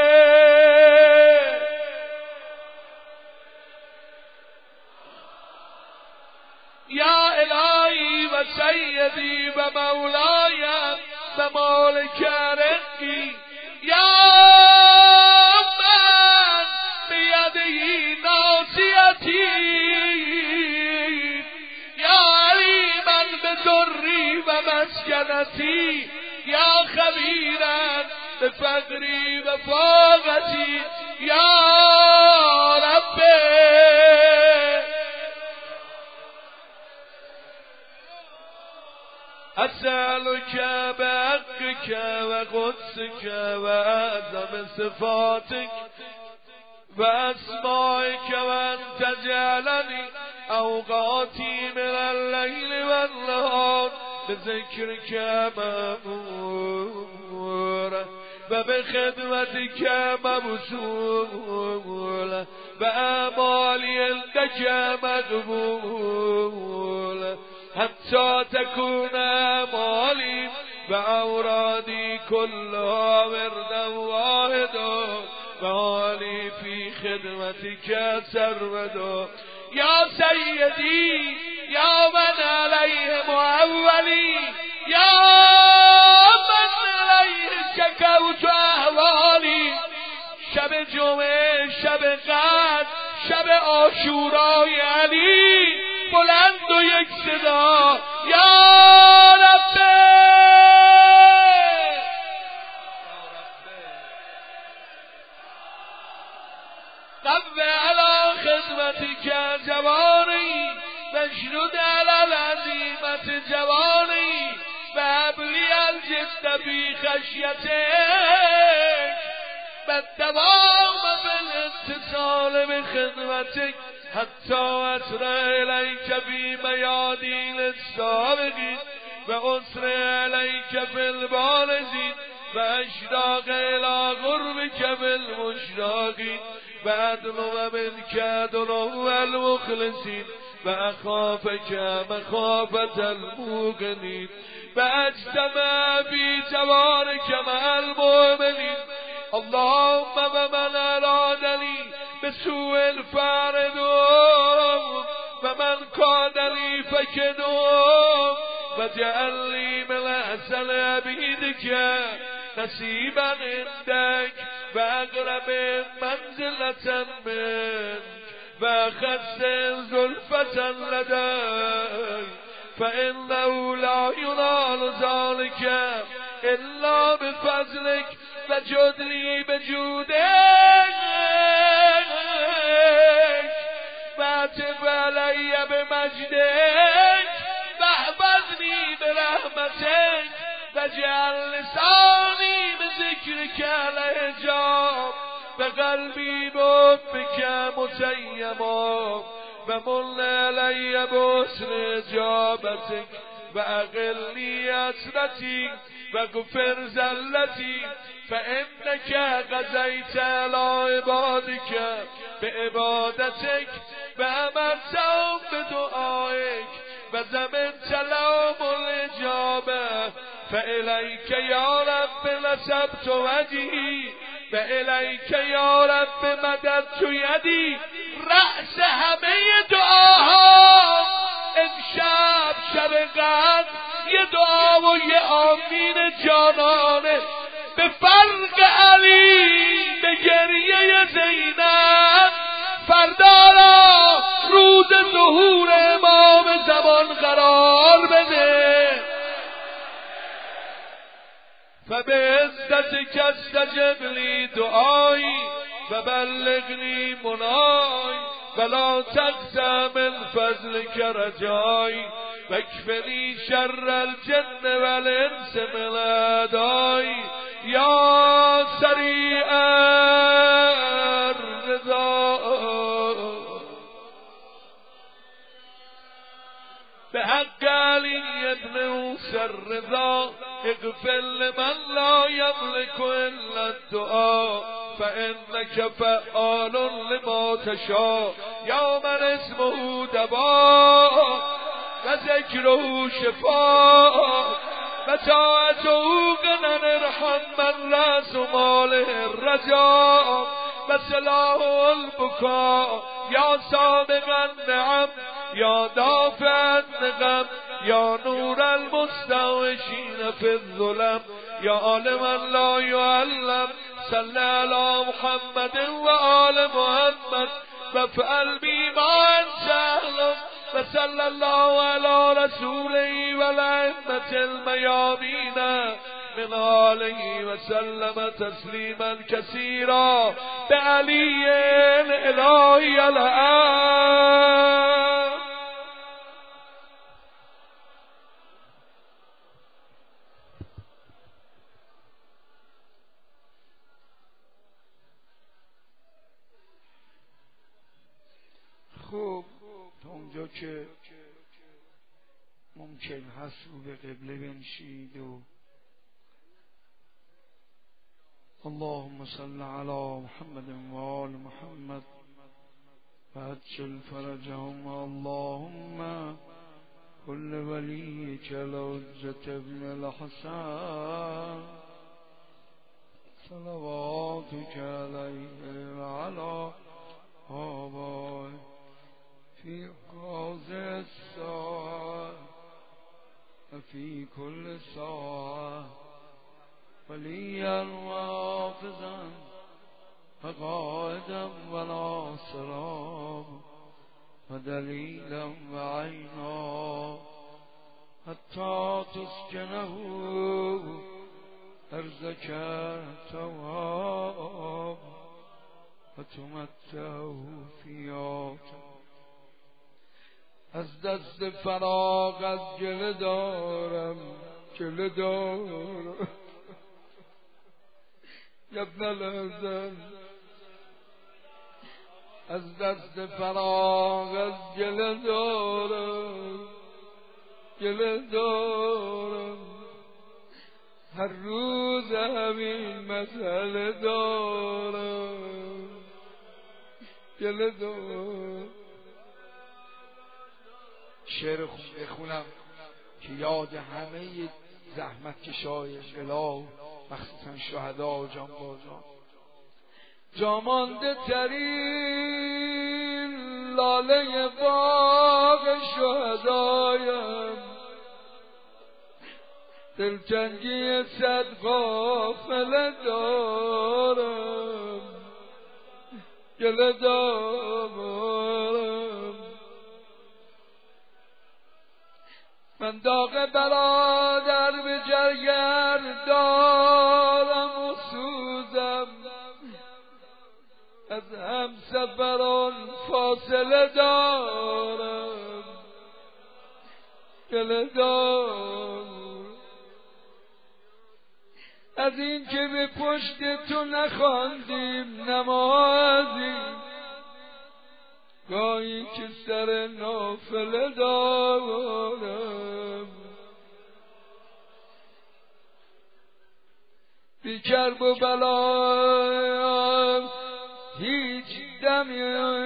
یا الهی و سیدی و مولای و مالک رزقی یا من بیدی ناصیتی ضری و مسکنتی یا خبیرا بفقری و فاقتی یا رب اسألك بحقك و قدسك و اعظم صفاتك و اسمائك و ان تجعلني اوقاتي من الليل والنهار بذكرك مأمورا وبخدمتك مبسولا وآمالي عندك مقبولا حتى تكون آمالي وأورادي كلها وردا واحدا وحالي في خدمتك سرمدا یا سیدی یا من علیه معولی یا من علیه شکوت احوالی شب جمعه شب قدر شب عاشورای علی بلند و یک صدا یا رب قو علی خدمتك جوانی واشدد علی العزیمت جوانی وابلی الجد فی خشیتک والدوام بالاتصال بخدمتك حتی اطرح الیک فی میادین السابقین و اسر الیک فی البارزین و اشتاق الی قربک فی المشتاقین و ادنو منک ادنو المخلصین و اخافک مخافت الموقنین و اجتمع بی جوارک مع المؤمنین اللهم و من ارادنی بسوء الفاردون و من کادنی فکدون و جعلی من احسن عبیدک نصیبا عندک و اقرب منزلة منك و خص زلفة لديك فإنه لا ينال ذلك إلا بفضلك وجدني بجودك واعتب علي بمجدك واحفظني برحمتك واجعل لساني بذكرك على حجاب وقلبي بحبك متيما ومن علي بحسن اجابتك واقلني عسرتي واغفر زلتي فانك قضيت على عبادك بعبادتك وامرتهم بدعائك وزمنت لهم الاجابه فإليك يا رب نسبت وجهي وإليك يا رب مددت يدي رأس همه دعاها امشب شب قدر یه دعا و یه آمین جانانه به فرق علی به گریه زینب فردا را روز ظهور امام زمان قرار بده فبعزتك استجب لي دعائي فبلغني مناي فلا تخزى من فضلك رجاي واكفني شر الجن والانس من أعداي يا سريع الرضا بحق علي بن موسى الرضا اغفر لمن لا يملك إلا الدعاء فإنك فعال لما تشاء يا من اسمه دواء وذكره شفاء وطاعته غنى ارحم من راس ماله الرجاء وسلاه البكاء يا سابق النعم يا دافع النقم يا نور المستوشين في الظلم يا عالما لا يعلم صل على محمد وآل محمد وافعل بي ما أنت أعلم وصلى الله على رسوله والأئمة الميامين من آله وسلم تسليما كثيرا بعلي الإلهي الآن. خوب تا اونجا که ممکن هست رو به قبله بنشید و اللهم صل على محمد و آل محمد و عجل فرجهم اللهم كل وليك الحجة ابن الحسن صلواتك عليه وعلى آبائه في هذه الساعة وفي كل ساعة وليا وحافظا وقائدا وناصرا ودليلا وعينا حتى تسكنه أرزك تواب وتمتعه فيها. از دست فراغت گله دارم ابن الحسن از دست فراغت گله دارم هر روز همین مسئله دارم گله دارم. شعر بخونم که یاد همه زحمت کشای انقلاب مخصوصا شهدا و جانبازان. جامانده ترین لاله باغ شهدایم دلتنگی صد قافله دارم گله دارم. من داغ برادر به جگر دارم و سوزم از همسفران فاصله دارم گله دارم. از این که به پشت تو نخواندیم نمازی گاهی که سر نافله دارم بی کرب و بلایم هیچ دمی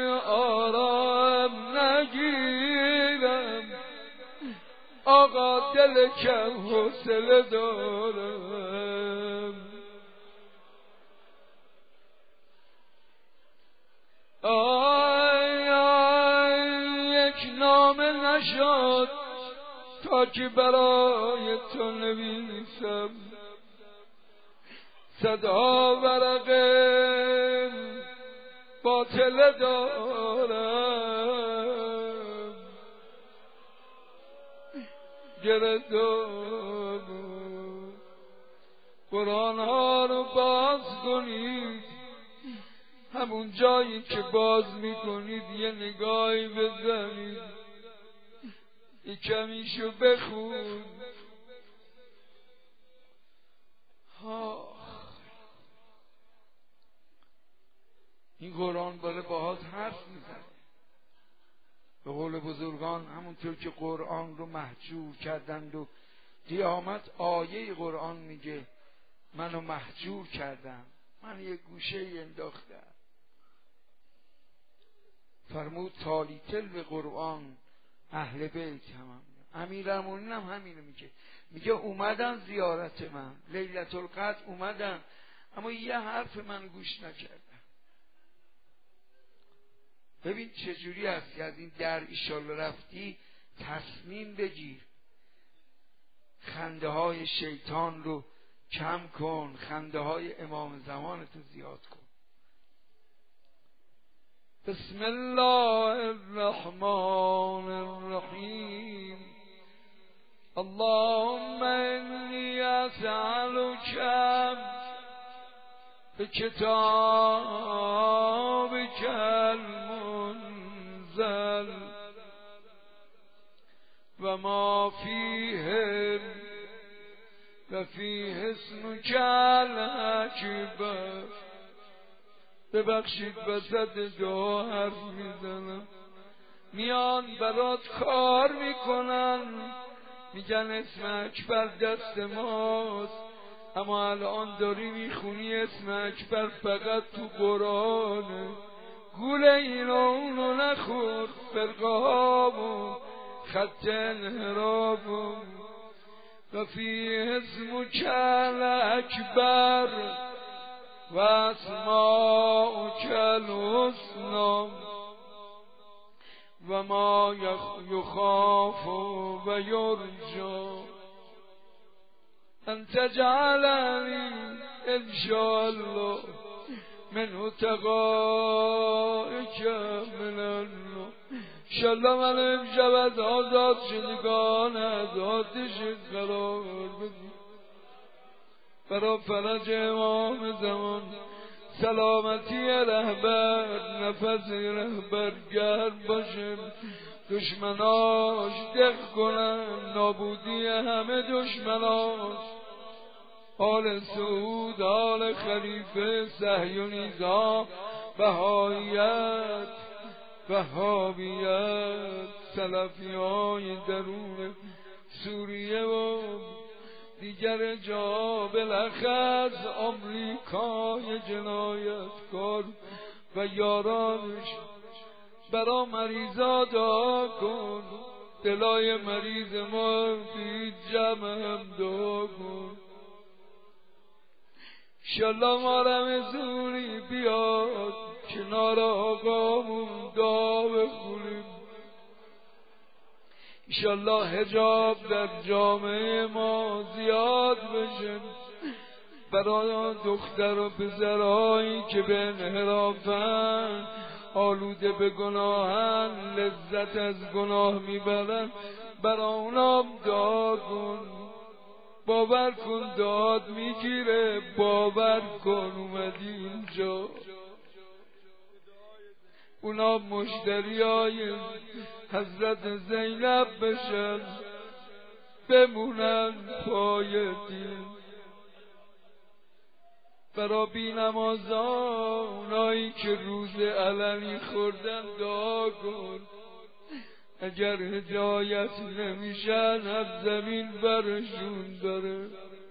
آرام نگیرم آقا دل کم حوصله دارم. یک نامه نشد تا که برای تو نویسم صدا ورقه باطله دارم گله دارم. قرآن ها رو باز کنید همون جایی که باز میکنید یه نگاهی بزنید، یه کمیشو بخون. این قرآن داره باهات حرف میزنه. به قول بزرگان همونطور که قرآن رو محجور کردند و قیامت آیه قرآن میگه منو محجور کردم، من یه گوشه انداختم. فرمود تالی تل قرآن اهل بیت هم امیرالمومنین هم همینو میگه اومدن زیارت من لیلة القدر اومدن، اما یه حرف من گوش نکردن. ببین چجوری هستی از این در ایشالله رفتی، تصمیم بگیر خنده های شیطان رو کم کن، خنده های امام زمانتو زیاد کن. بسم الله الرحمن الرحیم. اللهم انی اسألک بکتابک المنزل و ما فیه و فیه اسمک الاکبر. ببخشید وسط دعا حرف میزنم، میان برات کار میکنن، میگن اسم اکبر دست ماست، اما الان داری میخونی اسم اکبر فقط تو قرآنه. گوله این و اونو نخور، فرقه هامون خط انحرافون. و فی اسمک الاکبر و اسماؤک الحسنی و ما یخاف و یرجا ان تجعلنی انشاءالله من تقائک من الله. انشاءالله من امشب از آزاد شدگان از آتش قرار بدی. برا فرج امام زمان، سلامتی رهبر، نفس رهبر گرم باشه، دشمناش دق کنن، نابودی همه دشمناش. آل سعود، آل خلیفه، صهیونیزا، بهاییت، وهابیت، سلفیای درون سوریه و دیگر جا، بالاخص آمریکای جنایتکار و یارانش. برا مریضا دعا کن، دلای مریض ما بی جمع هم دعا کن. انشالله ما رمضونی بیاد کنار آقامون دعا بخونیم. انشالله حجاب در جامعه ما زیاد بشه، برای دختر و پسرهایی که به انحرافن، آلوده به گناهن، لذت از گناه میبرن، برای اونام دعا کن. باور کن داد میگیره، باور کن اومدی اینجا. اونا مشتریای حضرت زینب بشن، بمونن پای دین. برا بی نمازان، اونایی که روز علنی خوردن دعا کن. اگر هدایت نمیشن از زمین برشون داره.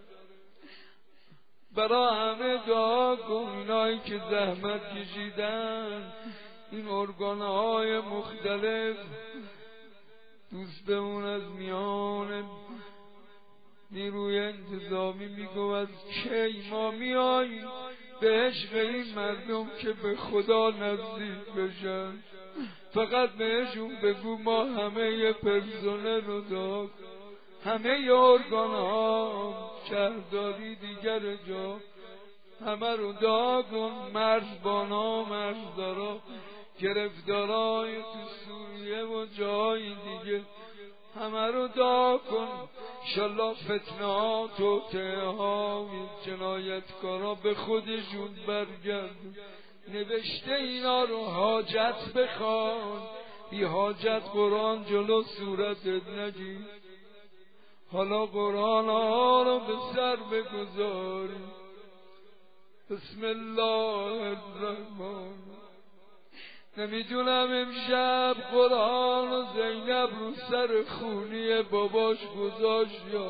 برا همه دعا کن، اینایی که زحمت کشیدن، این ارگانهای مختلف. دوستمون از میان نیروی انتظامی میگو از کی ما میایی به عشق این مردم که به خدا نزدیک بشن. فقط بهشون بگو ما همه پرسنل رو داد، همه ارگانها، شهرداری دیگر جا، همه رو دعا کن. مرزبانا، مرزدارا، گرفتارای تو سوریه و جای دیگه، همه رو دعا کن. انشالله فتنات و توطئه‌ها و جنایتکارا به خودشون برگردن. نوشته اینا رو حاجت بخوان، بی حاجت قرآن جلو صورتت نگیر. حالا قرآن ها رو به سر بگذاری. بسم الله الرحمن. نمیدونم امشب قرآن و زینب رو سر خونی باباش گذاشت یا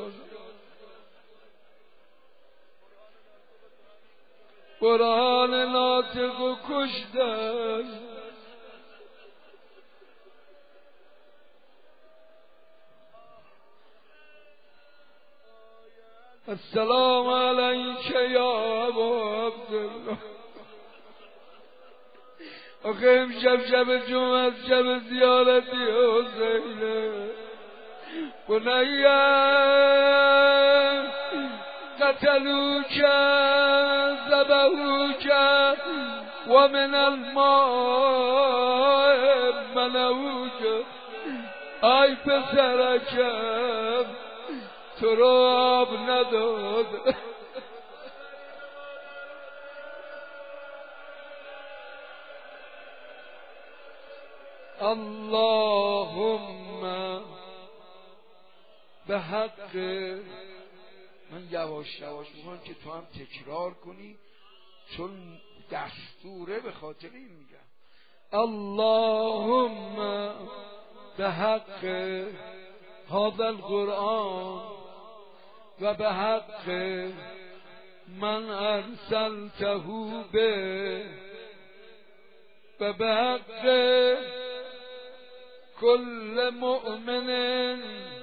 قرآن ناطق و کشتن. السلام علیک یا ابا عبدالله. آخه امشب شب جمعه شب زیارتی حسینه. بنیه قتلوک ذبحوک و من الماء منعوک. ای پسرکم تو رو آب نداد. اللهم به حق. من یواش یواش میگم که تو هم تکرار کنی چون دستوره، به خاطر این میگم. اللهم به حق هذا القرآن و به حق من ارسلته به و به حق کل مؤمن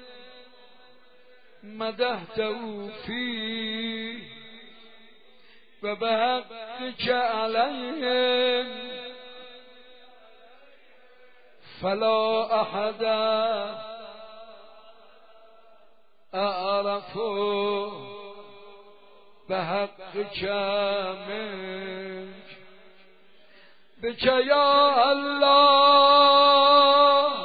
مدحته فی و به حق که علیهم فلا احد اعرف به حق که منک بک یا الله.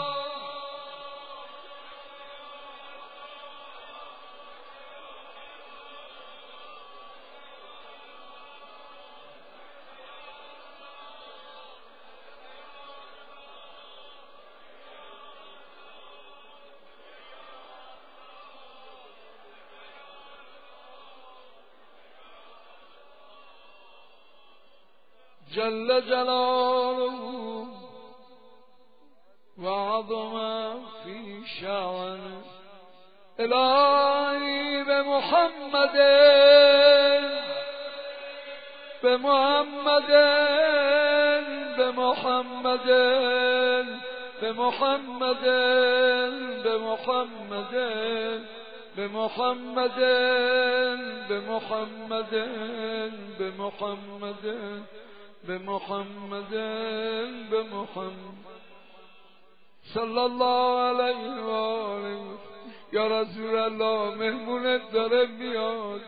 جل جلاله و عظم فی شأنه. الهی به محمد به محمد به محمد به محمد به محمد به محمد به محمد به محمد به محمد به محمد صلی الله علیه و آله. یا رسول الله مهمونت داره میاد.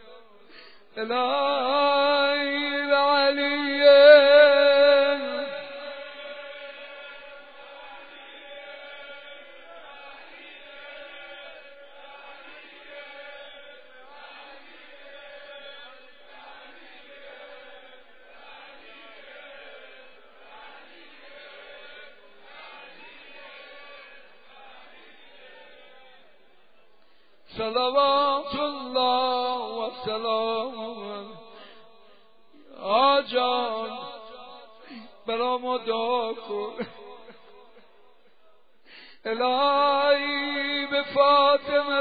الهی علیه صلوات الله و سلام. آجان برام دعا کن. الهی به فاطمه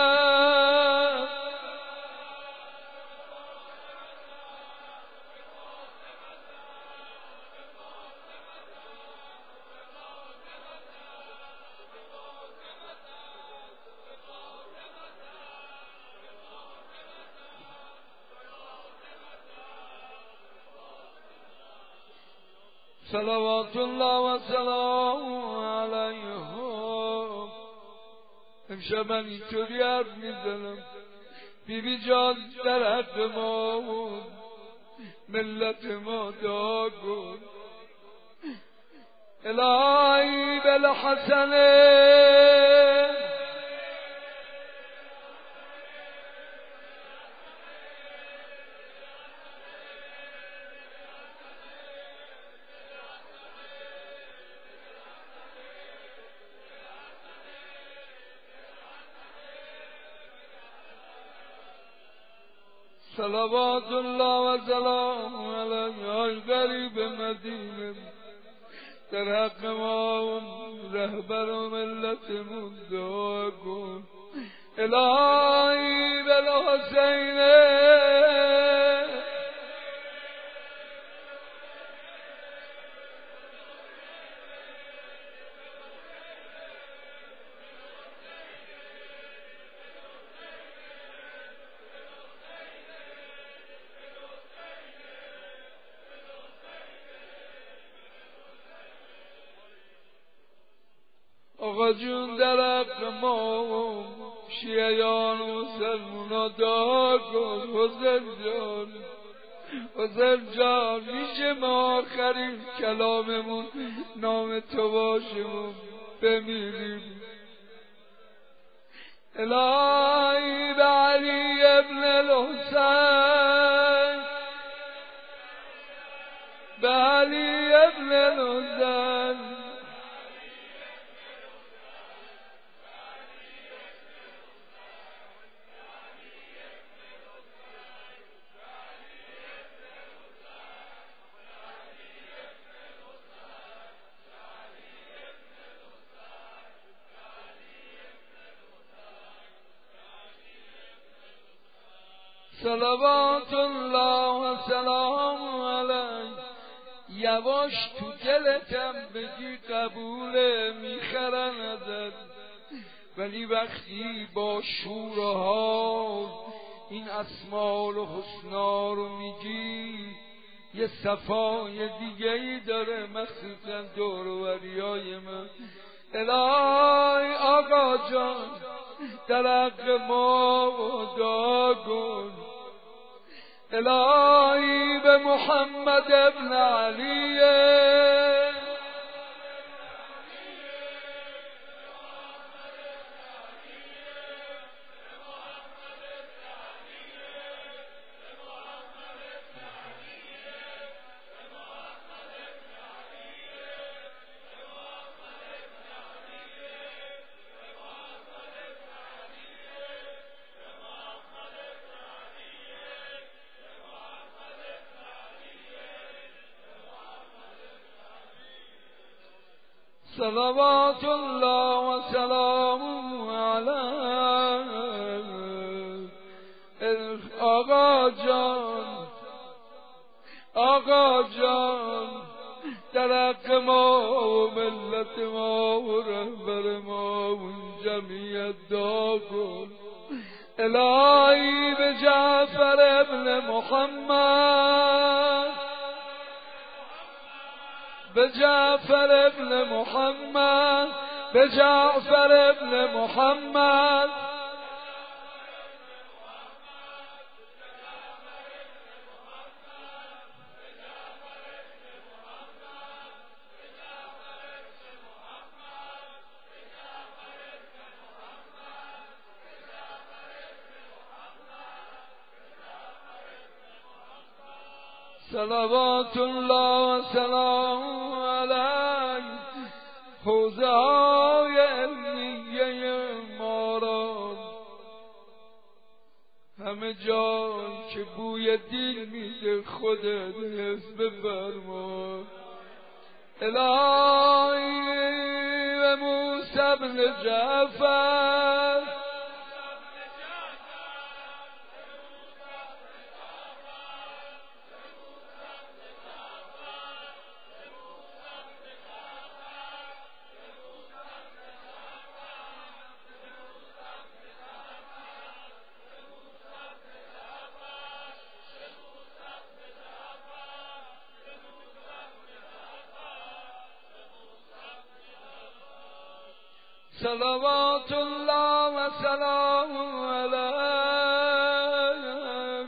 صلوات الله و سلام علیهم. امشب من اینطوری حرف میزنم. بیبی جان در حق ما ملت ما دعا کن. الهی بالحسن صلوات الله و سلام علیه. ای غریب مدینه در حق ما رهبر و ملتمون دعا کن. الهی بالحسینه آقا جون در حق ما شیعیان و مسلمونا دعا کن. حسین جان، حسین جان، میشه ما آخرین کلاممون نام تو باشمون بمیریم. الهی به علی ابن الحسین، به علی ابن الحسین صلوات الله و سلام علیه. یواش تو دلتم بگی قبوله، میخرن ازت، ولی وقتی با شور و حال این اسماء و حسنا رو میگی یه صفای دیگه ای داره، مخصوصا دور و بریای من. الهی آقا جان در حق ما دعا کن. الهی به محمد ابن علیه، صلوات الله و سلام علیه. آقا جان، آقا جان در حق ما و ملت ما و رهبر ما و جمعیت دعا کن. الهی به جعفر ابن محمد، به جعفر ابن محمد، به جعفر ابن محمد صلوات الله و سلام علیه. حوزه های علمیه ما را همه جا که بوی دین میده خودت حفظ بفرما. الهی و موسی بن جعفر، صلوات الله و سلام علیه.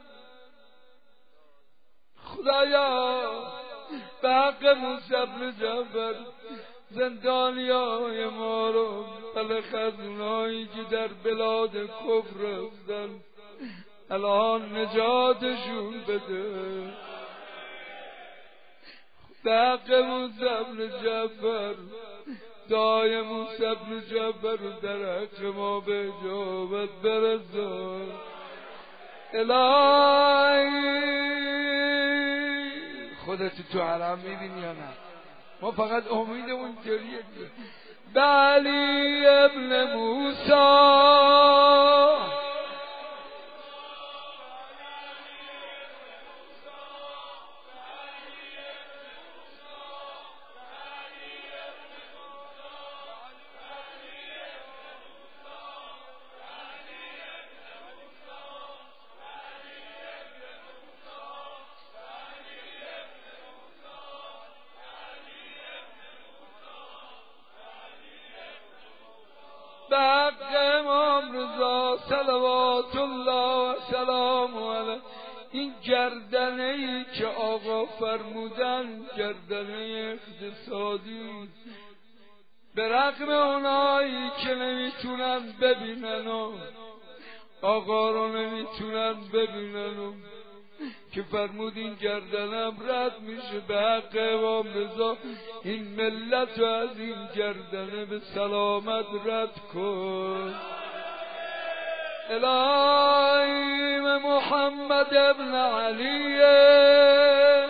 خدایا به حق موسی بن جعفر زندانیای ما رو، بله خزنایی که در بلاد کفر هستن، الان نجاتشون بده. به حق موسی بن جعفر، دعای موسی بن جعفر در حق ما به اجابت برسان. الهی خودت تو حرم میبینی یا نه؟ ما فقط امیدمون جوریه. به علی ابن موسی به حق امام رضا صلوات الله و سلام علیه. این گردنه ای که آقا فرمودن گردنه اقتصادی، به رغم اونایی که نمیتونن ببینن و آقا رو نمیتونن ببینن و که فرمود این گردنم رد میشه، به حق امام رضا این ملت رو از این گردنه به سلامت رد کن. الهی محمد ابن علیه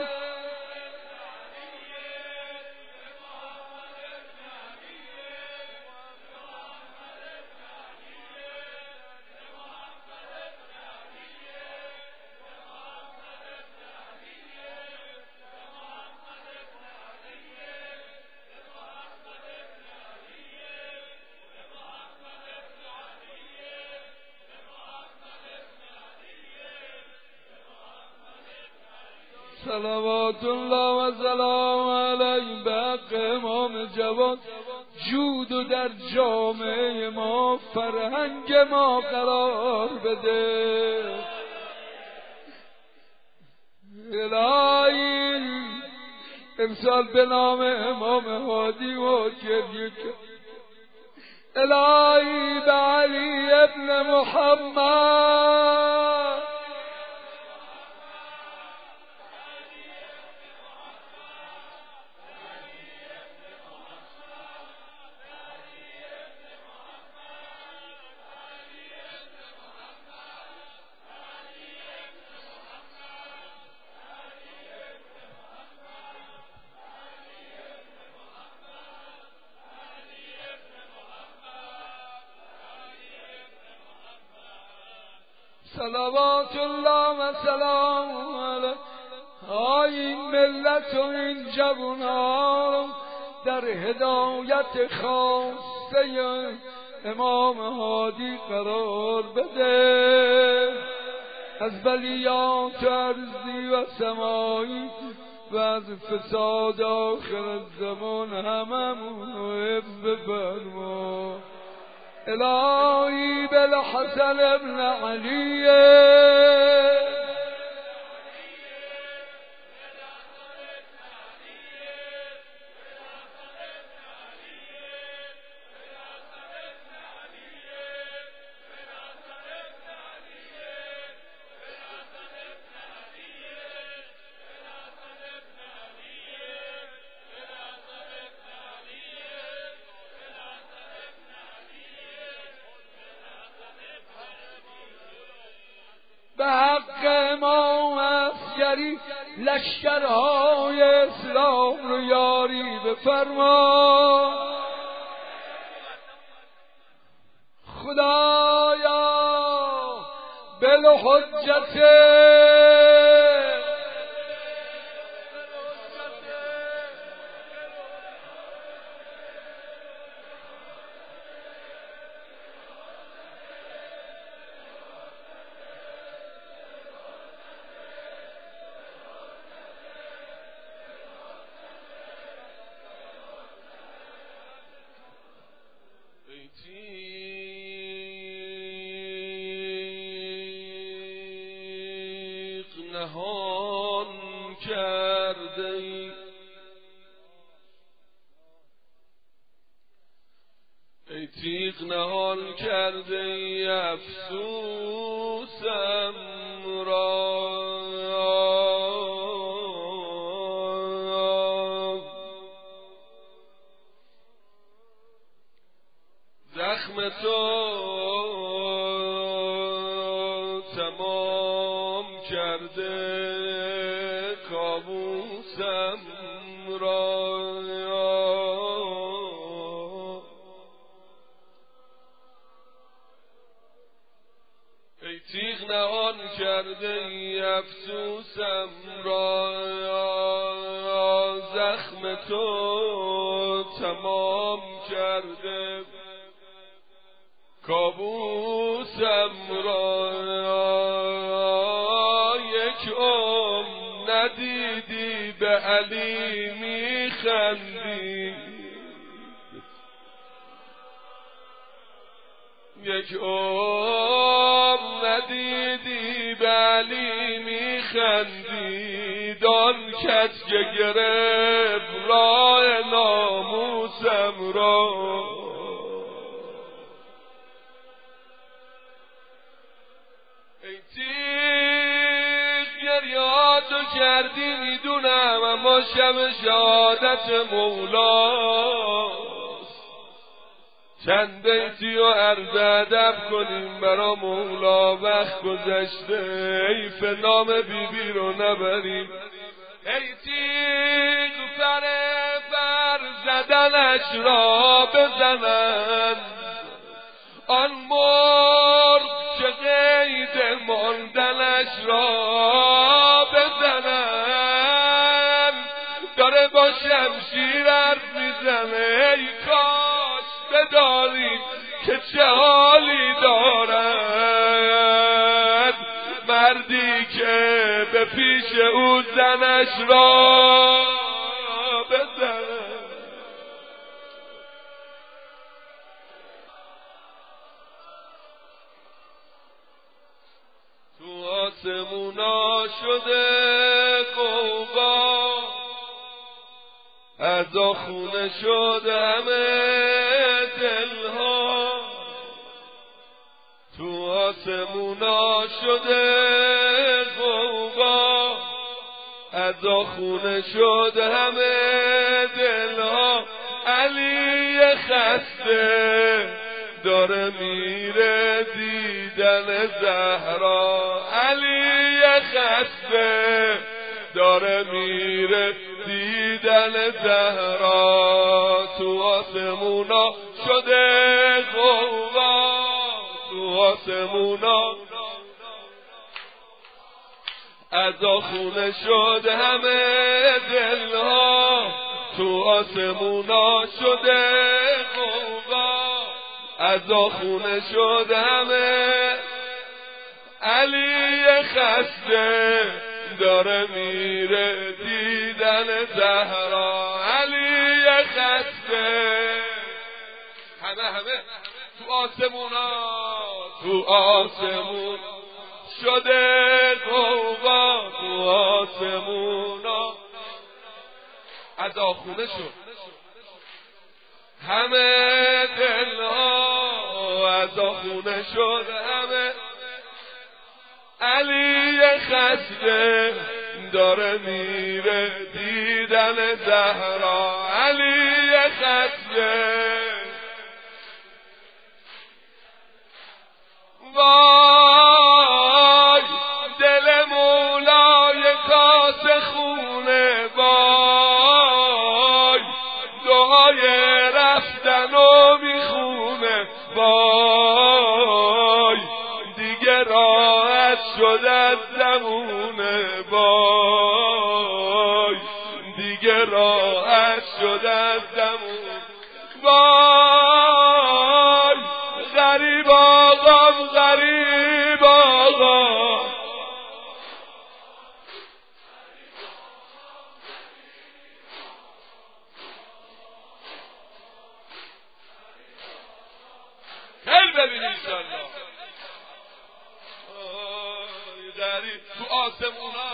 صلوات الله و سلام علیه. به حق امام جواد جود و در جامعه ما فرهنگ ما قرار بده. الهی امسال به نام امام هادی و گریه کن. الهی به علی ابن محمد صلوات الله و سلام علیه. این ملت و این جوانان در هدایت خاصه امام هادی قرار بده، از بلیات ارضی و سمایی و از فساد آخر زمان هممون رو حفظ فرما. الهی بالحسن ابن علیه به حق امام عسکری لشکرهای اسلام رو یاری بفرما. خدایا بالحجت نهان کرده ای، ای تیغ نهان کرده ای افسوسم را، زخم تو تمام کرده کابوسم را، ای تیغ نهان کرده ای افسوسم را، زخم تو تمام کرده کابوسم را، یک ندیدی به علی میخندی، یک ندیدی به علی میخندی، دان کس که گرفت راه ناموسم را، ای تیغ گریاتو کردی میدونم، اما شب شهادت مولاست، چند بیتی و عرض ادب کنیم برا مولا، وقت گذشته حیف نام بیبی رو نبریم، ای تیغ پر زدنش را بزنن، آن مرد که قید ماندنش را بزنن، داره با شمشیر حرف میزنه، ای کاش بدارید که چه حالی دارد مردی که به پیش او زنش را بزنه. تو آسمونا شده قوقا، عزا خونه شد همه دلها، تو آسمونا شده قوقا، عزا خونه شد همه دلها، علی خسته داره میره دیدن زهرا، علی خسته داره میره دیدن زهرا، تو آسمونا شده قوقا، تو آسمونا عزا خونه شد همه دلها، تو آسمونا شده قوقا، عزا خونه شد همه، علی خسته داره میره دیدن زهرا، علی خسته، همه تو آسمونا، تو آسمون شده قوقا، تو آسمونا عزا خونه شد همه دلها، عزا خونه شد همه، علی خسته داره میره دیدن زهرا، علی خسته، وای دل مولای کاسه خونه، وای دعای رفتنو میخونه، وای دیگه راحت شد از زمونه، وای دیگه راحت شد از زمونه، وای غریب آقام غریب آقا، خیلی ببینید انشالله، غریب تو آسمونا،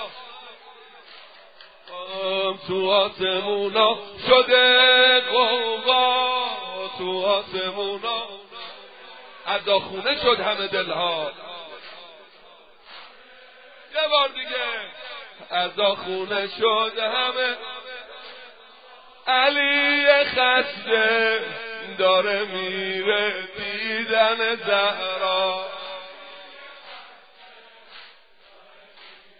تو آسمونا شده قوقا، تو آسمونا عزا خونه شد همه دلها، یه بار دیگه عزا خونه شد همه، علی خسته داره میره دیدن زهرا،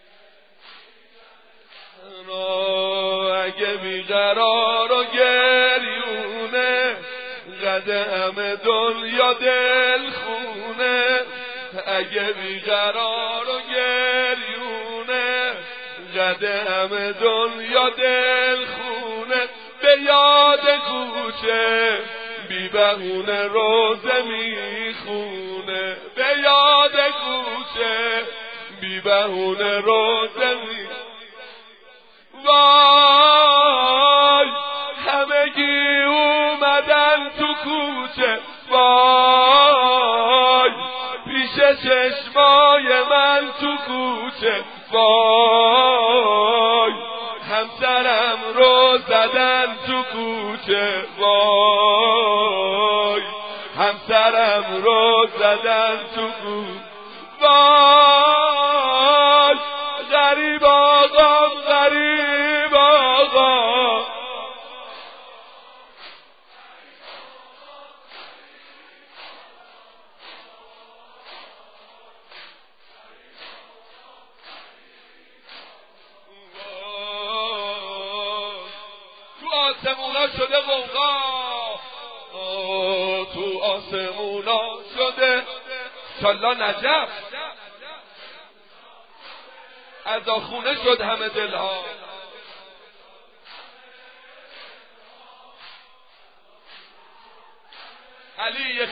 بیقرار و گریونه قدم دنیا دل خونه اگه بیقرار و گریونه قدم دنیا دل خونه به یاد کوچه بی بهونه روزه میخونه به یاد کوچه بی بهونه روزه میخونه وای همگی اومدن تو کوچه وای پیش چشمای من تو کوچه وای همسرم رو زدن تو کوچه وای همسرم رو زدن تو کوچه وای غریب آقام غریب آقا تو آسمونا شده غوغا تو آسمونا شده انشالله نجف از آخونه شد همه دلها علی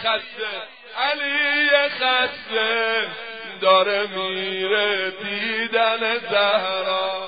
خسته داره میره دیدن زهرا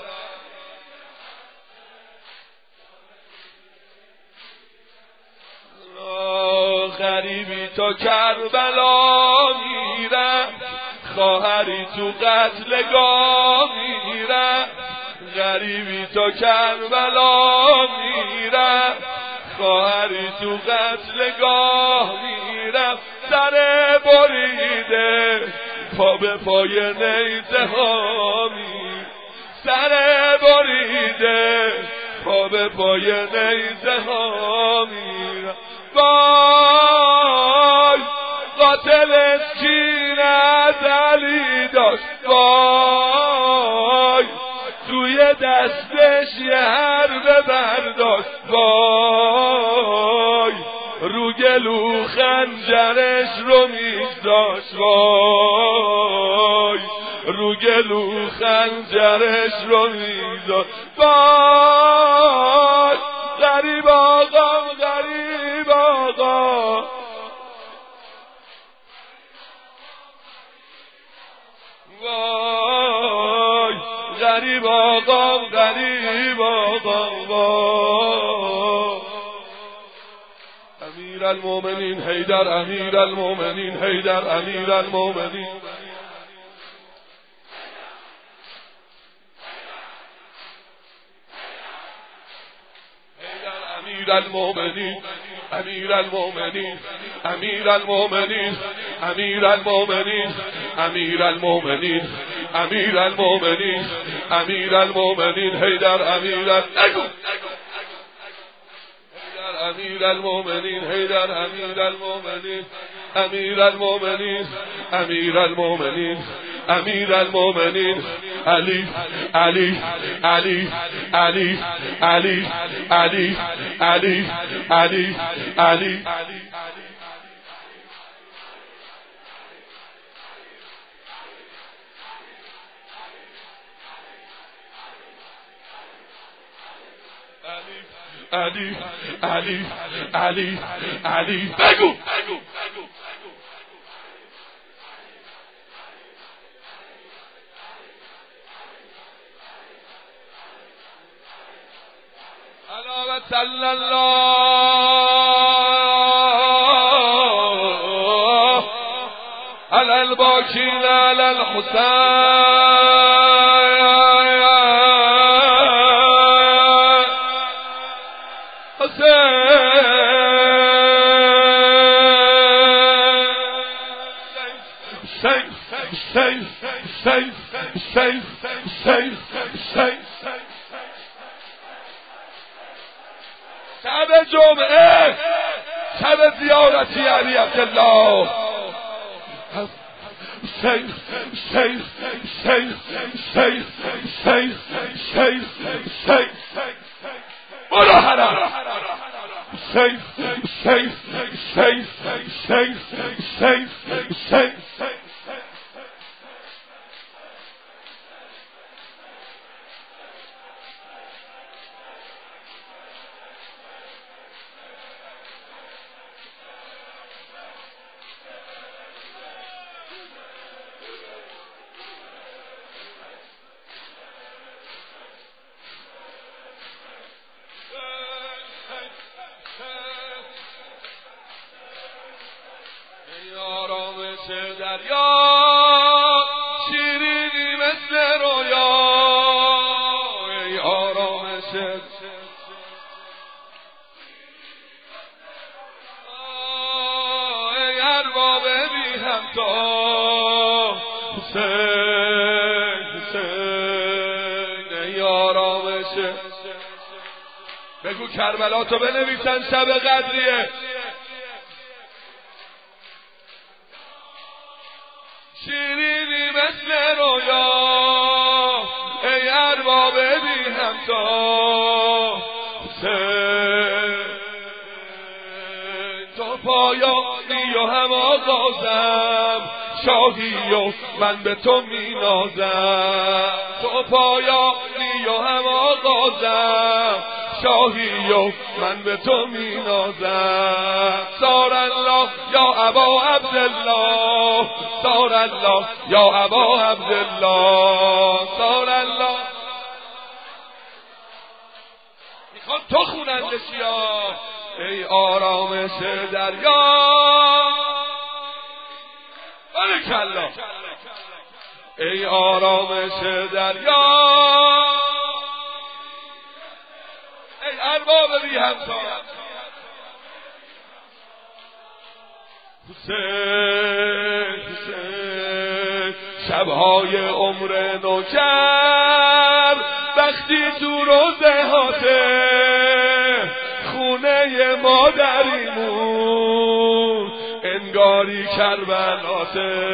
غریبی تا کربلا میره خواهری تو قتلگاه میره غریبی تا کربلا میره خواهری تو قتلگاه میره سر بریده پا به پای نیزه ها میره سر بریده پا به پای نیزه ها میره وای قاتل کینه از علی داشت وای توی دستش یه حربه برداشت وای رو گلو خنجرش رو میگذاشت وای رو گلو خنجرش رو میگذاشت وای غریب آقام غریب آقا وای غریب آقام غریب آقام وای امیر المومنین حیدر امیر المومنین حیدر امیر المومنین امیر المومنین امیر المومنین امیر المومنین امیر المومنین امیر المومنین امیر المومنین امیر المومنین حیدر امیر امیر المومنین حیدر امیر المومنین امیر المومنین امیر المومنین امیر المومنین علی علی علی علی علی علی علی علی علی علی علی علی علی بگو علی صلی الله علی الباکین علی الحسین شب جمعه شب زیارتی علی عبدالله برو حرم حسین حسین حسین حسین حسین حسین بگو کربلا تو بنویسن شب قدریه شیرینی مثل رویا ای ارباب بی همتا حسین تو پایانی و هم آغازم شاهی و من به تو می نازم تو پایانی و هم آغازم شاهی و من به تو می نازم سار الله یا ابا عبدالله سار الله یا ابا عبدالله سار الله میخوان تو خونند شیا ای آرامش دریا بارکالله ای آرامش دریا ای ارباب بی همتا حسین حسین شبهای عمر نوکر وقتی تو روزهاته خونه مادریمون انگاری کربلاته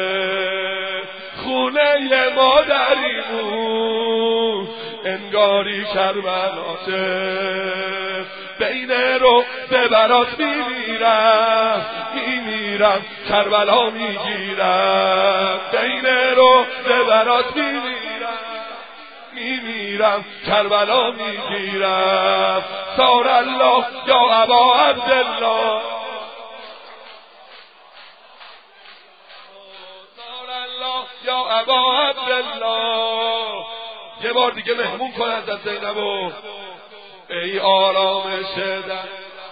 خونه مادریمون انگاری کربلاته بین رو به برات میمیرم کربلا میگیرم بین رو به برات میمیرم کربلا میگیرم سار الله یا ابا عبدالله سار الله یا ابا عبدالله یه بار دیگه مهمون کنند از زینبو ای آرامش در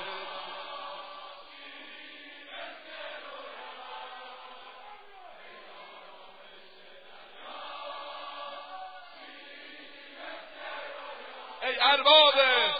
ای ارباب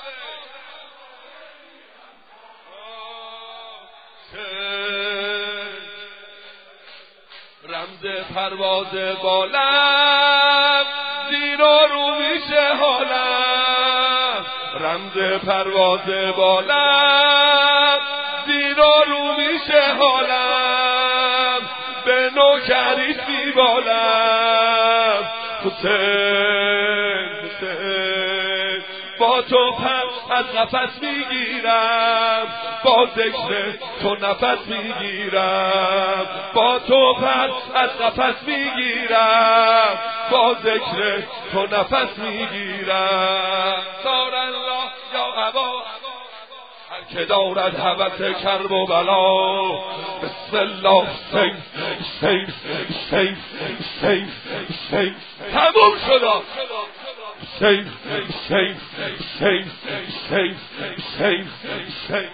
رمز پرواز بالم زیر و رو میشه حالم رمز پرواز بالم زیر و رو میشه حالم به نوکری سیبالم حسین حسین با تو پس از نفس میگیرم با ذکر تو نفس میگیرم با تو پس از نفس میگیرم با ذکر تو نفس میگیرم سار الله یا ابا هر که دارد هوس کرب و بلا بسم الله سیف سیف سیف سیف سیف تموم شد سیف سیف سیف سیف سیف سیف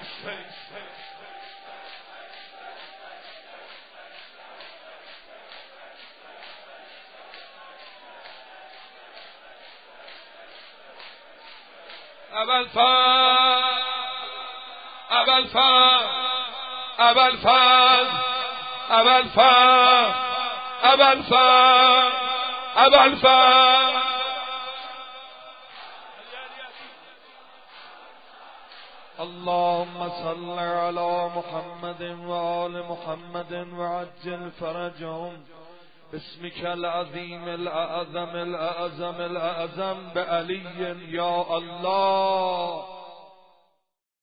اللهم صل على محمد وآل محمد وعجل فرجهم باسمك العظيم الأعظم الأعظم الأعظم بعلي يا الله